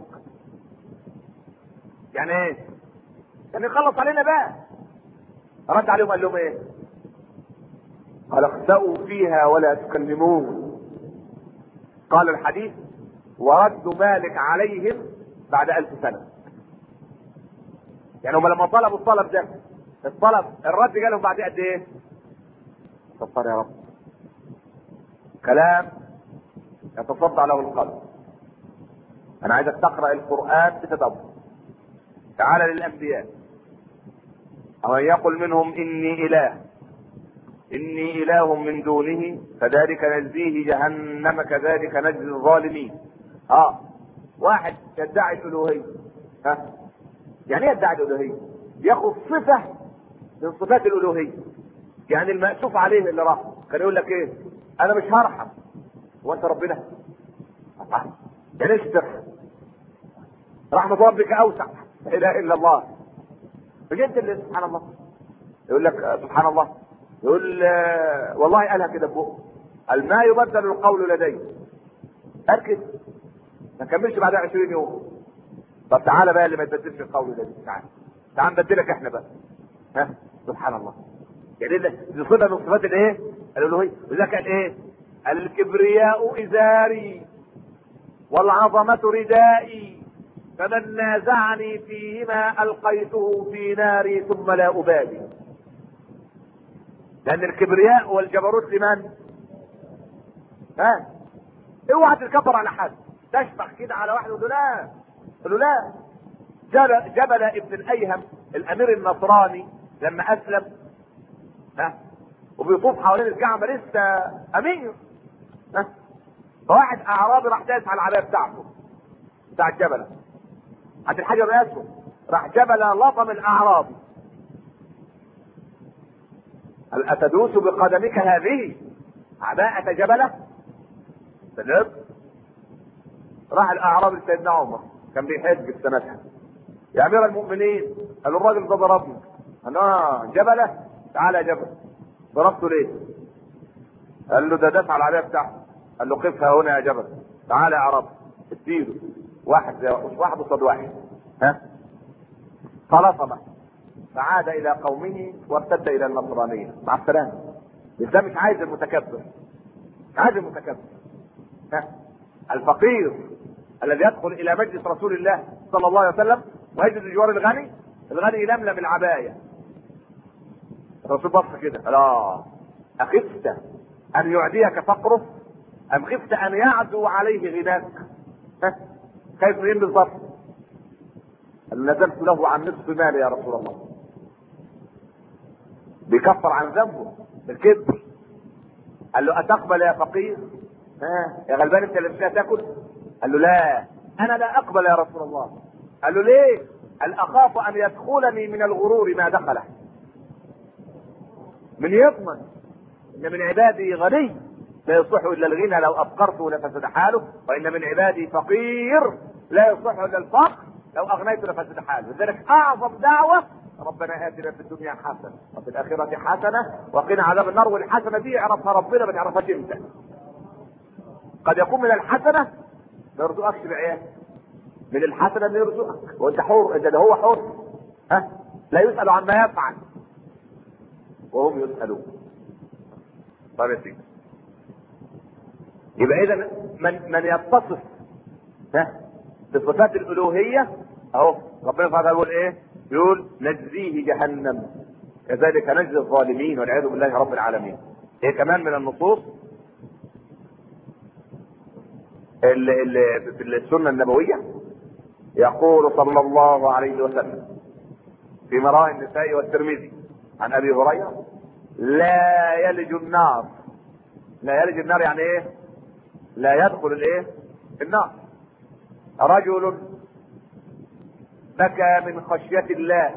يعني ايه؟ يعني يخلص علينا بقى. رد عليهم قال لهم ايه؟ قال اخسأوا فيها ولا تكلمون. قال الحديث ورد مالك عليهم بعد ألف سنة. يعني هم لما طلبوا الطلب ده الطلب الرد جالهم بعد قد ايه؟ استغفر يا رب. كلام يتصدع له القلب. انا عايزك تقرأ القرآن بتدبر. تعال للأنبياء. أو يقل منهم إني إله إني إله من دونه فذلك نجزيه جهنم كذلك نجزي الظالمين. اه واحد يدعي الألوهية. ها يعني ايه يدعي الألوهية؟ ياخذ صفة من صفات الألوهية. يعني المأسوف عليه اللي راح كان يقول لك ايه؟ انا مش هرحم. وانت ربنا؟ يعني ايش ترحم؟ رحمة ربك اوسع. لا اله الا الله. بجد اللي سبحان الله يقول لك سبحان الله. يقول آه والله قالها كده بقه. قال ما يبدل القول لدي. اركز ما كملش بعدها عشرين يوم. طب تعالى بقى اللي ما يبدلش القول لدي. تعال تعال نبدلك احنا بقى. ها سبحان الله. يعني دي صفه من صفات الايه؟ الالوهيه. يقول لك قال ايه؟ الكبرياء ازاري والعظمه ردائي فمن نازعني فيهما القيته في ناري ثم لا ابالي. لان الكبرياء والجبروت لمن؟ ها اوعى تتكبر على حد. تشبح كده على واحد وتقول لا قل له لا. جبل, جبل ابن الايهم الامير النصراني لما اسلم ها وبيطوف حوالين الكعبه لسه امير ها فواحد اعرابي راح داس على العبايه بتاعته بتاع الجبل عند الحجر الاسود. راح جبل لطم الاعرابي. هل اتدوس بقدمك هذه عباءة جبله؟ سلام. راح الاعرابي لسيدنا عمر كان بيحج سنتها. يا امير المؤمنين قال الراجل ده ضربني. قال اه جبله؟ تعالى يا جبل. ضربته ليه؟ قال له ده دفع على العبايه بتاعته. قال له قفها هنا يا جبل. تعالى يا عرب اديله واحد واحد قصاد واحد. ها فلطمه فعاد الى قومه وارتد الى النصرانيه. مع السلامه. ده مش عايز المتكبر. مش عايز المتكبر. ها الفقير الذي يدخل الى مجلس رسول الله صلى الله عليه وسلم ويجد جوار الغني. الغني يلملم العبايه. الرسول بص كده قال اه اخفت ان يعديك فقره ام خفت ان يعدو عليه غناك؟ ها خايف منين بالظبط؟ قال نزلت له عن نصف مالي يا رسول الله. بيكفر عن ذنبه بالكبر. قال له اتقبل يا فقير؟ ها يا غلبان انت اللي مش هتاكل؟ قال له لا انا لا اقبل يا رسول الله. قال له ليه؟ قال اخاف ان يدخلني من الغرور ما دخله. من يضمن ان من عبادي غني لا يصح الا الغنى لو افقرته لفسد حاله وان من عبادي فقير لا يصح الا الفقر لو اغنيته لفسد حاله. لذلك اعظم دعوه ربنا اتنا في الدنيا حسنه وفي الاخره حسنه وقنا عذاب النار. والحسنه دي يعرفها ربنا ما تعرفهاش انت. قد يكون من الحسنه ما يرزقكش بعيال. من الحسنه انه يرزقك وانت حر. انت ده هو حر. ها لا يسال عما يفعل وهم يسالون. طيب يا سيدي يبقى اذا من من يتصف ها بصفات الالوهيه اهو ربنا سبحانه وتعالى يقول ايه؟ يقول نجزيه جهنم كذلك نجزي الظالمين والعياذ بالله رب العالمين. ايه كمان من النصوص اللي, اللي في السنه النبويه يقول صلى الله عليه وسلم في مراء النساء والترمذي عن ابي هريره لا يلج النار. لا يلج النار يعني ايه؟ لا يدخل الايه؟ النار. رجل بكى من خشية الله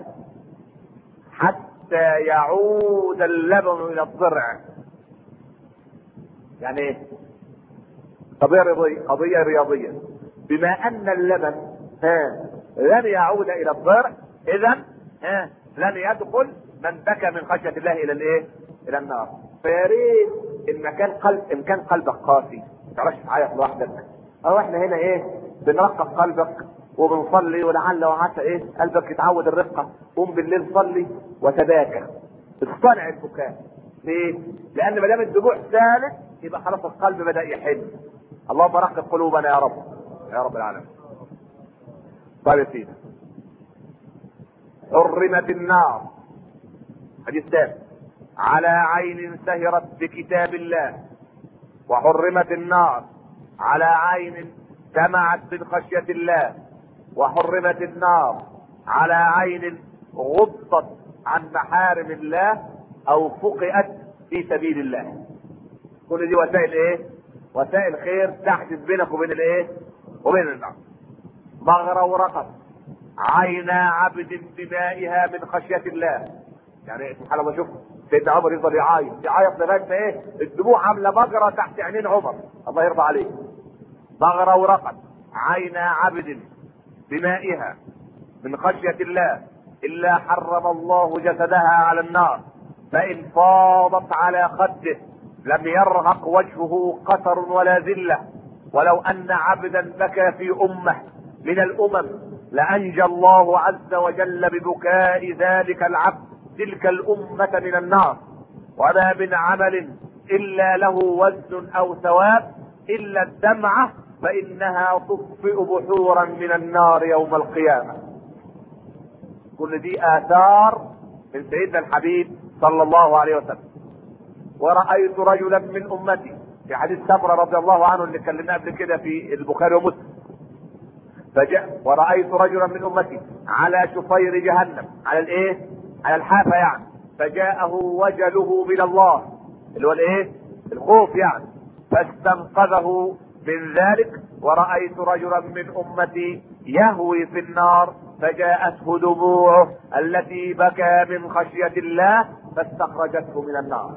حتى يعود اللبن الى الضرع. يعني ايه؟ قضية رياضية قضية رياضية بما ان اللبن ها لن يعود الى الضرع، اذا ها لن يدخل من بكى من خشية الله الى الايه؟ الى النار. فيا ريت ان كان قلب ان كان قلبك قاسي ما تعرفش تعيط لوحدك، او احنا هنا ايه بنرقق قلبك وبنصلي ولعل وعسى ايه قلبك يتعود الرقه، قوم بالليل صلي وتباكى، اصطنع البكاء. ليه؟ لان ما دام الدموع سالت يبقى خلاص القلب بدا يحن. اللهم رقق قلوبنا يا رب يا رب العالمين. طيب يا سيدي، حرمت النار حديث ثاني على عين سهرت بكتاب الله، وحرمت النار على عين سمعت من خشية الله، وحرمت النار على عين غضت عن محارم الله او فقئت في سبيل الله. كل دي وسائل ايه؟ وسائل خير تحدث بينك وبين الايه؟ وبين النار. مغرورقت عينا عبد بمائها من خشية الله. يعني سبحان الله، شوف سيدنا عمر يفضل يعيط يعيط لغايه ما ايه؟ الدموع عامله مجرى تحت عينين عمر، الله يرضى عليه. مغرورقت عينا عبد بمائها من خشية الله الا حرم الله جسدها على النار، فان فاضت على خده لم يرهق وجهه قتر ولا ذله، ولو ان عبدا بكى في امه من الامم لانجى الله عز وجل ببكاء ذلك العبد تلك الامه من النار. وما من عمل الا له وزن او ثواب الا الدمعه فانها تطفئ بحورا من النار يوم القيامه. كل دي اثار من سيدنا الحبيب صلى الله عليه وسلم. ورأيت رجلا من امتي في حديث سمرة رضي الله عنه اللي اتكلمنا قبل كده في البخاري ومسلم، فجاء ورأيت رجلا من امتي على شفير جهنم، على الايه؟ على الحافة يعني، فجاءه وجله من الله اللي هو الايه؟ الخوف يعني، فاستنقذه من ذلك. ورأيت رجلا من امتي يهوي في النار فجاءته دموعه التي بكى من خشية الله فاستخرجته من النار.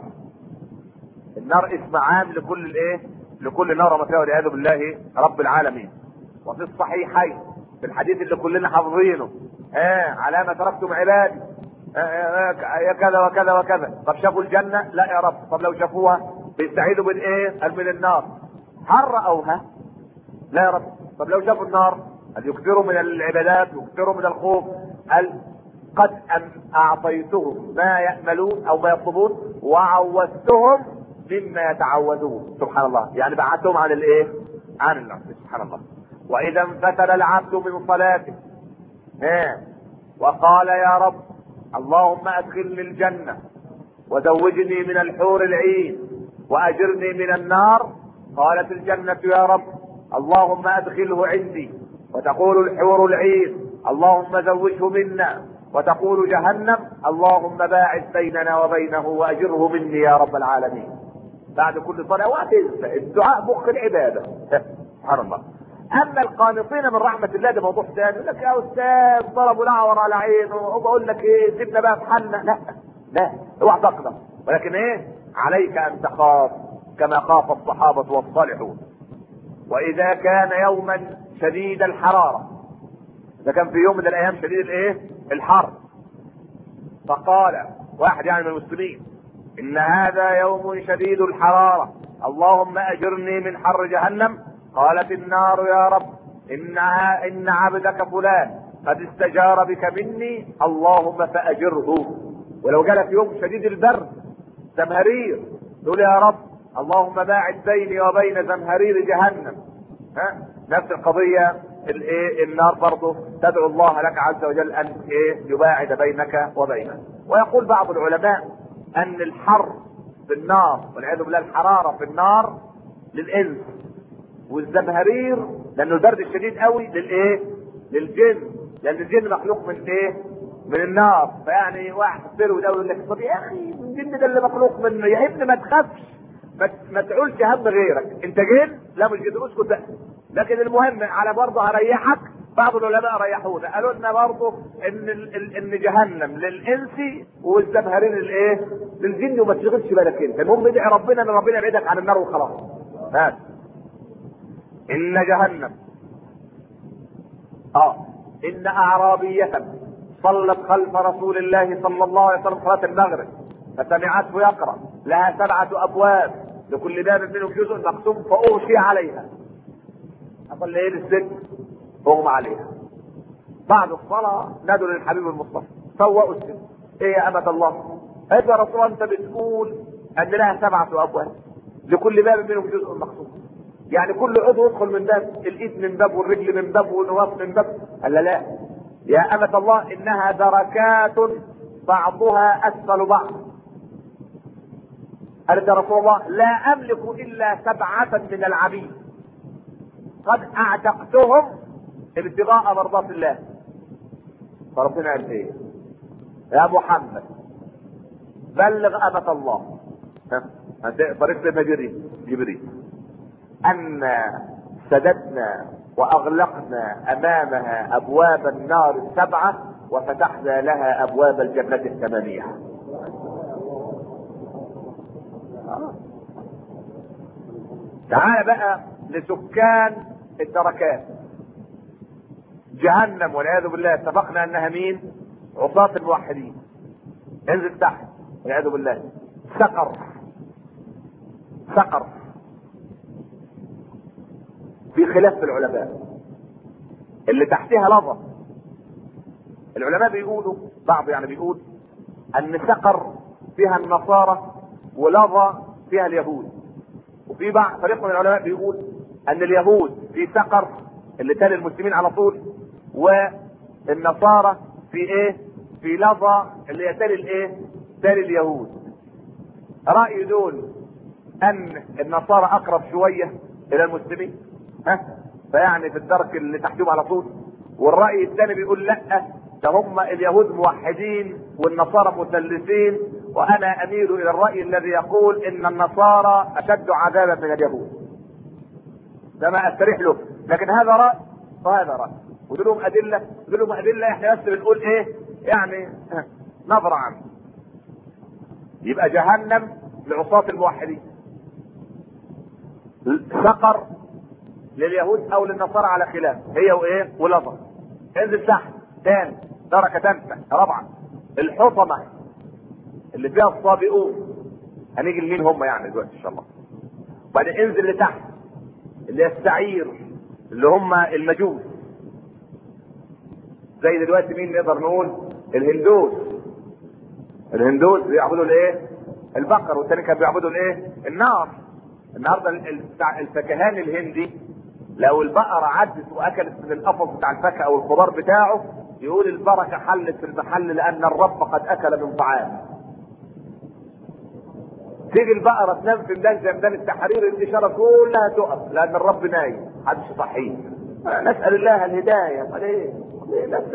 النار اسم عام لكل الايه؟ لكل نار ومساوي والعياذ بالله رب العالمين. وفي الصحيحين في الحديث اللي كلنا حافظينه، ها آه على ما تركتم عبادي آه آه آه كذا وكذا وكذا. طب شافوا الجنة؟ لا يا رب. طب لو شافوها بيستعيدوا من ايه؟ قال من النار. هل رأوها؟ لا يا رب. طب لو شافوا النار؟ قال يكثروا من العبادات ويكثروا من الخوف. قال قد أن اعطيتهم ما يأملون او ما يطلبون وعوزتهم مما يتعوذون. سبحان الله، يعني بعدتهم عن الايه؟ عن النار. سبحان الله. واذا انفتل العبد من صلاته ها وقال يا رب اللهم ادخلني الجنة وزوجني من الحور العين واجرني من النار، قالت الجنة يا رب اللهم ادخله عندي، وتقول الحور العين اللهم زوجه منا، وتقول جهنم اللهم باعد بيننا وبينه واجره مني يا رب العالمين. بعد كل صلاة وتنسى الدعاء مخ العبادة. سبحان الله. اما القانطين من رحمة الله ده موضوع ثاني، يقول لك يا استاذ ضربوا الاعور على عينه وبقول لك ايه سيبنا بقى في حالنا. لا لا اوعى تقدر، ولكن ايه؟ عليك ان تخاف كما خاف الصحابة والصالحون. واذا كان يوما شديد الحرارة، ده كان في يوم من الايام شديد الايه؟ الحر، فقال واحد يعني من المسلمين ان هذا يوم شديد الحرارة اللهم اجرني من حر جهنم، قالت النار يا رب انها ان عبدك فلان قد استجار بك مني اللهم فاجره. ولو جاء في يوم شديد البرد زمهرير تقول يا رب اللهم باعد بيني وبين زمهرير جهنم. ها نفس القضية الايه؟ النار برضه تدعو الله لك عز وجل ان ايه؟ يباعد بينك وبينه. ويقول بعض العلماء ان الحر في النار والعياذ بالله الحرارة في النار للانس، والزمهرير لانه البرد الشديد قوي للايه؟ للجن، لان الجن مخلوق من ايه؟ من النار. فيعني واحد تصير يقول لك طب يا اخي الجن ده اللي مخلوق منه، يا ابني ما تخافش ما, ما تعولش هم غيرك، انت جن؟ لا مش جن، اسكت بقى. لكن المهم على برضه هريحك، بعض العلماء ريحونا قالوا لنا برضه ان ان جهنم للانس والزمهرير للايه؟ للجن، وما تشغلش بالك انت، المهم ادعي ربنا ان ربنا يبعدك عن النار وخلاص. هات ان جهنم اه ان اعرابية صلت خلف رسول الله صلى الله عليه وسلم صلاة المغرب فسمعته يقرأ لها سبعة ابواب لكل باب منهم جزء مقسوم فاغشي عليها. اصل ايه الست اغمى عليها. بعد الصلاة نادوا للحبيب المصطفى فوقوا الست. ايه يا امة الله؟ قالت يا رسول الله انت بتقول ان لها سبعة ابواب لكل باب منهم جزء مقسوم، يعني كل عضو يدخل من باب، الايد من باب والرجل من باب والنواص من باب. قال لا لا يا امة الله انها دركات بعضها اسفل بعض. قالت يا رسول الله لا املك الا سبعة من العبيد قد اعتقتهم ابتغاء مرضات الله. فربنا قال ايه؟ يا محمد بلغ امة الله طريق سيدنا جبريل ان سددنا واغلقنا امامها ابواب النار السبعة وفتحنا لها ابواب الجنة الثمانية. تعال بقى لسكان الدركات. جهنم والعياذ بالله اتفقنا انها مين؟ عصاة الموحدين. انزل تحت والعياذ بالله سقر. سقر في خلاف في العلماء اللي تحتها لظى. العلماء بيقولوا بعض يعني بيقول ان سقر فيها النصارى ولظى فيها اليهود، وفي بعض فريق من العلماء بيقول ان اليهود في سقر اللي تالي المسلمين على طول، والنصارى في ايه؟ في لظى اللي يتالي الايه؟ تالي اليهود. رأي دول ان النصارى اقرب شوية الى المسلمين ها فيعني في الدرك اللي تحتهم على طول، والرأي الثاني بيقول لا ده هم اليهود موحدين والنصارى مثلثين، وانا اميل الى الرأي الذي يقول ان النصارى اشد عذابا من اليهود. ده ما استريح له، لكن هذا رأي وهذا رأي ودولهم ادلة ودولهم ادلة احنا بس بنقول ايه يعني نظرة عنه. يبقى جهنم لعصاة الموحدين، سقر لليهود او للنصارى على خلاف هي وايه ولظى. انزل تحت تاني دركة تالتة رابعة الحطمة اللي فيها الصابئون، هنيجي لمين هم يعني دلوقتي ان شاء الله. وبعدين انزل لتحت اللي هي السعير اللي هم المجوس، زي دلوقتي مين نقدر نقول الهندوس. الهندوس بيعبدوا الايه؟ البقر، والتاني كانوا بيعبدوا الايه؟ النار. النهارده الفكهاني الهندي لو البقرة عدت واكلت من القفص بتاع الفاكهة او الخضار بتاعه يقول البركة حلت في المحل لان الرب قد اكل من طعام. تيجي البقرة تنام في ميدان زي ميدان التحرير الاشارة كلها تقف لان الرب نايم محدش يصحيه. نسأل الله الهداية. ليه؟ ليه لا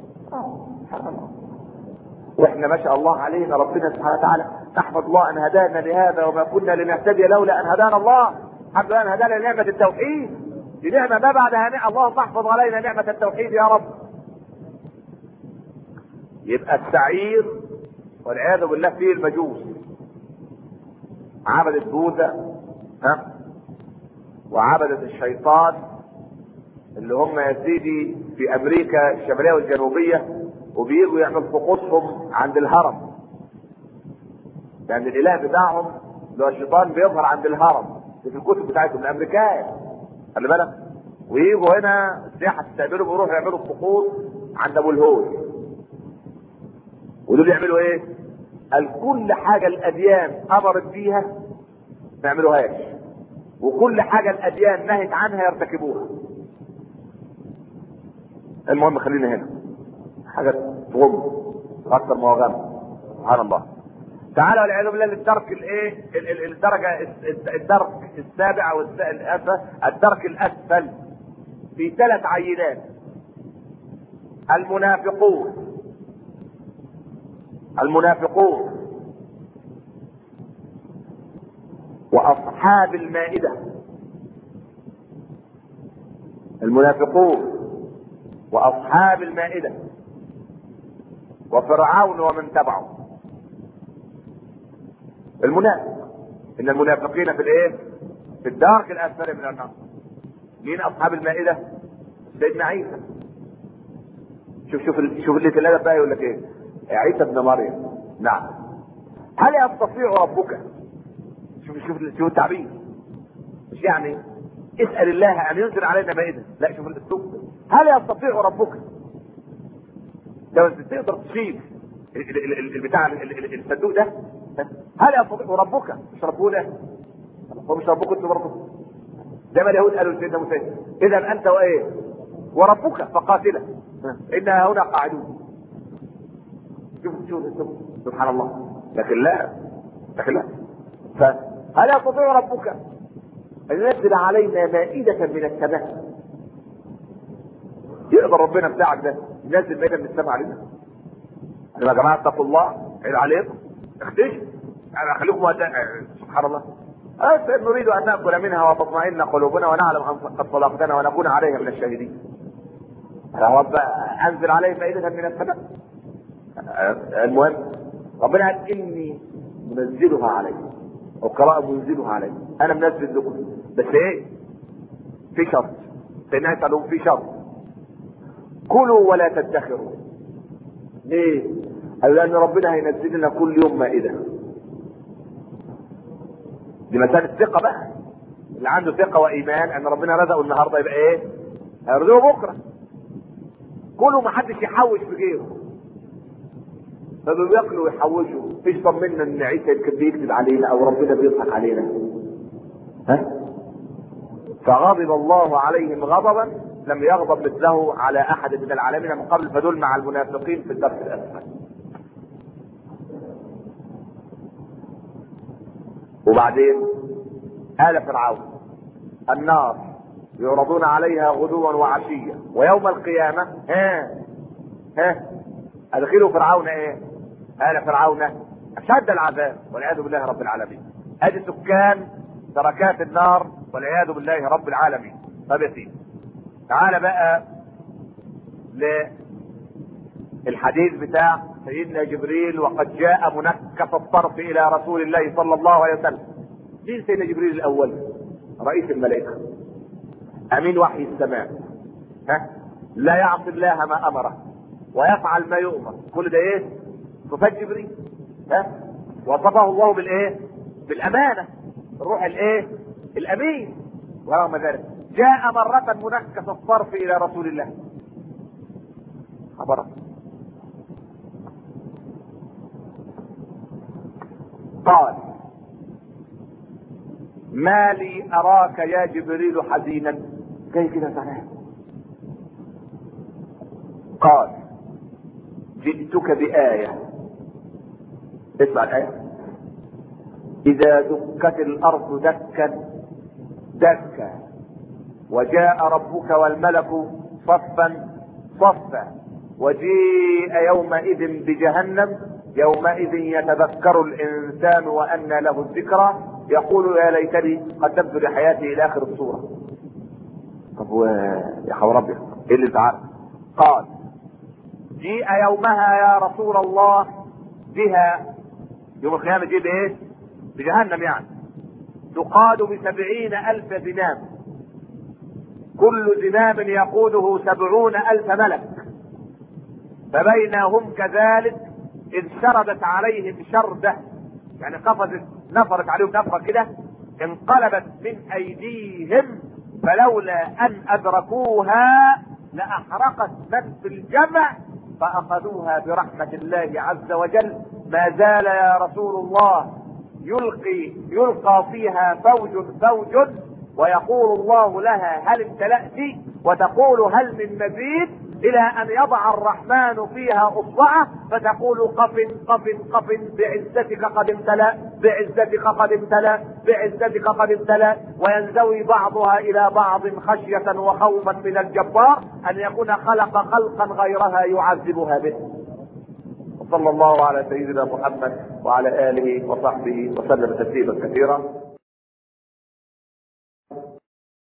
واحنا ما شاء الله علينا ربنا سبحانه وتعالى نحمد الله ان هدانا لهذا وما كنا لنهتدي لولا ان هدانا الله. الحمد لله ان هدانا لنعمة التوحيد، دي نعمة ما بعدها نعمة. الله تحفظ علينا نعمة التوحيد يا رب. يبقى السعير والعياذ بالله فيه المجوس عبدت بوذا ها وعبدت الشيطان اللي هم يا سيدي في امريكا الشمالية والجنوبية، وبيجوا يعمل طقوسهم عند الهرم. يعني الاله بتاعهم اللي هو الشيطان بيظهر عند الهرم في الكتب بتاعتهم الامريكان، خلي بالك. ويجوا هنا السياحة تستقبلوا بيروحوا يعملوا الطقوس عند ابو الهول. ودول يعملوا ايه؟ قال كل حاجة الاديان امرت بيها ما يعملوهاش، وكل حاجة الاديان نهت عنها يرتكبوها. المهم خلينا هنا حاجة تغم اكثر ما هو غم. سبحان الله. تعالى والعياذ بالله للدرك الايه الدرجة الدرك السابع والاسفل. الدرك الاسفل في ثلاث عينات: المنافقون المنافقون واصحاب المائدة. المنافقون واصحاب المائدة وفرعون ومن تبعه. المنافق ان المنافقين في الايه؟ في الدرك الاسفل من النار. مين اصحاب المائده؟ سيدنا عيسى. شوف شوف شوف اللي الادب بقى يقول لك ايه؟ عيسى ابن مريم. نعم. هل يستطيع ربك؟ شوف شوف شوف التعبير. مش يعني اسال الله ان ينزل علينا مائده، لا شوف الاسلوب. هل يستطيع ربك؟ لو انت تقدر تشيل البتاع الصندوق ده، هل يستطيع ربك؟ مش ربنا، هو مش ربك انت برضه. زي ما اليهود قالوا لسيدنا موسى اذا انت وايه؟ وربك فقاتله انها هنا قاعدون. شوف شوف سبحان الله. لكن لا لكن لا فهل يستطيع ربك ان ينزل علينا مائده من السماء؟ يقدر ربنا بتاعك ده ينزل مائده من السماء علينا؟ يا جماعه اتقوا الله، عيب عليكم، اختشوا يعني خليكم أداء. سبحان الله. أه نريد ان ناكل منها وتطمئن قلوبنا ونعلم ان قد صدقتنا ونكون عليها من الشاهدين. يا رب انزل عليه مائده من السماء. المهم ربنا قال اني منزلها عليكم، والقراءه منزلها عليكم، انا منزل لكم، بس ايه؟ في شرط. سيدنا عيسى قال في شرط، كلوا ولا تدخروا. ليه؟ قال لان ربنا هينزل لنا كل يوم مائده. دي مسألة ثقة بقى. اللي عنده ثقة وإيمان أن ربنا رزقه النهارده يبقى إيه؟ هيرزقه بكرة. كله ما حدش يحوش في غيره. فدول ياكلوا ويحوشوا، مفيش طمنا إن عيسى يمكن بيكذب علينا أو ربنا بيضحك علينا. ها؟ فغضب الله عليهم غضبا لم يغضب مثله على أحد من العالمين من قبل، فدول مع المنافقين في الدرس الأسفل. وبعدين آل فرعون النار يعرضون عليها غدوا وعشيا ويوم القيامة ها ها ادخلوا فرعون ايه؟ آل فرعون اشد العذاب والعياذ بالله رب العالمين. ادي سكان دركات النار والعياذ بالله رب العالمين. طب يا سيدي تعال بقى للحديث بتاع سيدنا جبريل وقد جاء منكس الطرف الى رسول الله صلى الله عليه وسلم. مين سيدنا جبريل الاول؟ رئيس الملائكه، امين وحي السماء، ها لا يعصي الله ما امره ويفعل ما يؤمر. كل ده ايه؟ صفات جبريل. ها وصفه الله بالايه؟ بالامانه، الروح الايه؟ الامين. ورغم ذلك جاء مره منكس الطرف الى رسول الله. خبره قال ما لي اراك يا جبريل حزينا؟ كيف كده زعلان؟ قال جئتك بآية. اسمع الآية. إذا دكت الأرض دكا دكا وجاء ربك والملك صفا صفا وجيء يومئذ بجهنم يومئذ يتذكر الإنسان وأنى له الذكرى يقول يا ليتني قدمت لحياتي إلى آخر الصورة. طب و يا حول ربي إيه اللي تعال؟ قال جيء يومها يا رسول الله بها، يوم القيامة جيء بإيه؟ بجهنم يعني. تقاد بسبعين ألف زمام، كل زمام يقوده سبعون ألف ملك. فبينهم كذلك إذ شردت عليهم شردة، يعني قفزت نفرت عليهم نفرة كده، انقلبت من أيديهم فلولا أن أدركوها لأحرقت من في الجمع فأخذوها برحمة الله عز وجل. ما زال يا رسول الله يلقي يلقى فيها فوج فوج ويقول الله لها هل امتلأت وتقول هل من مزيد، إلى أن يضع الرحمن فيها أصبعه فتقول قف قف قف بعزتك قد امتلأ بعزتك قد امتلأ بعزتك قد امتلأ، وينزوي بعضها إلى بعض خشية وخوفا من الجبار أن يكون خلق خلقا غيرها يعذبها به. وصلى الله على سيدنا محمد وعلى آله وصحبه وسلم تسليما كثيرا.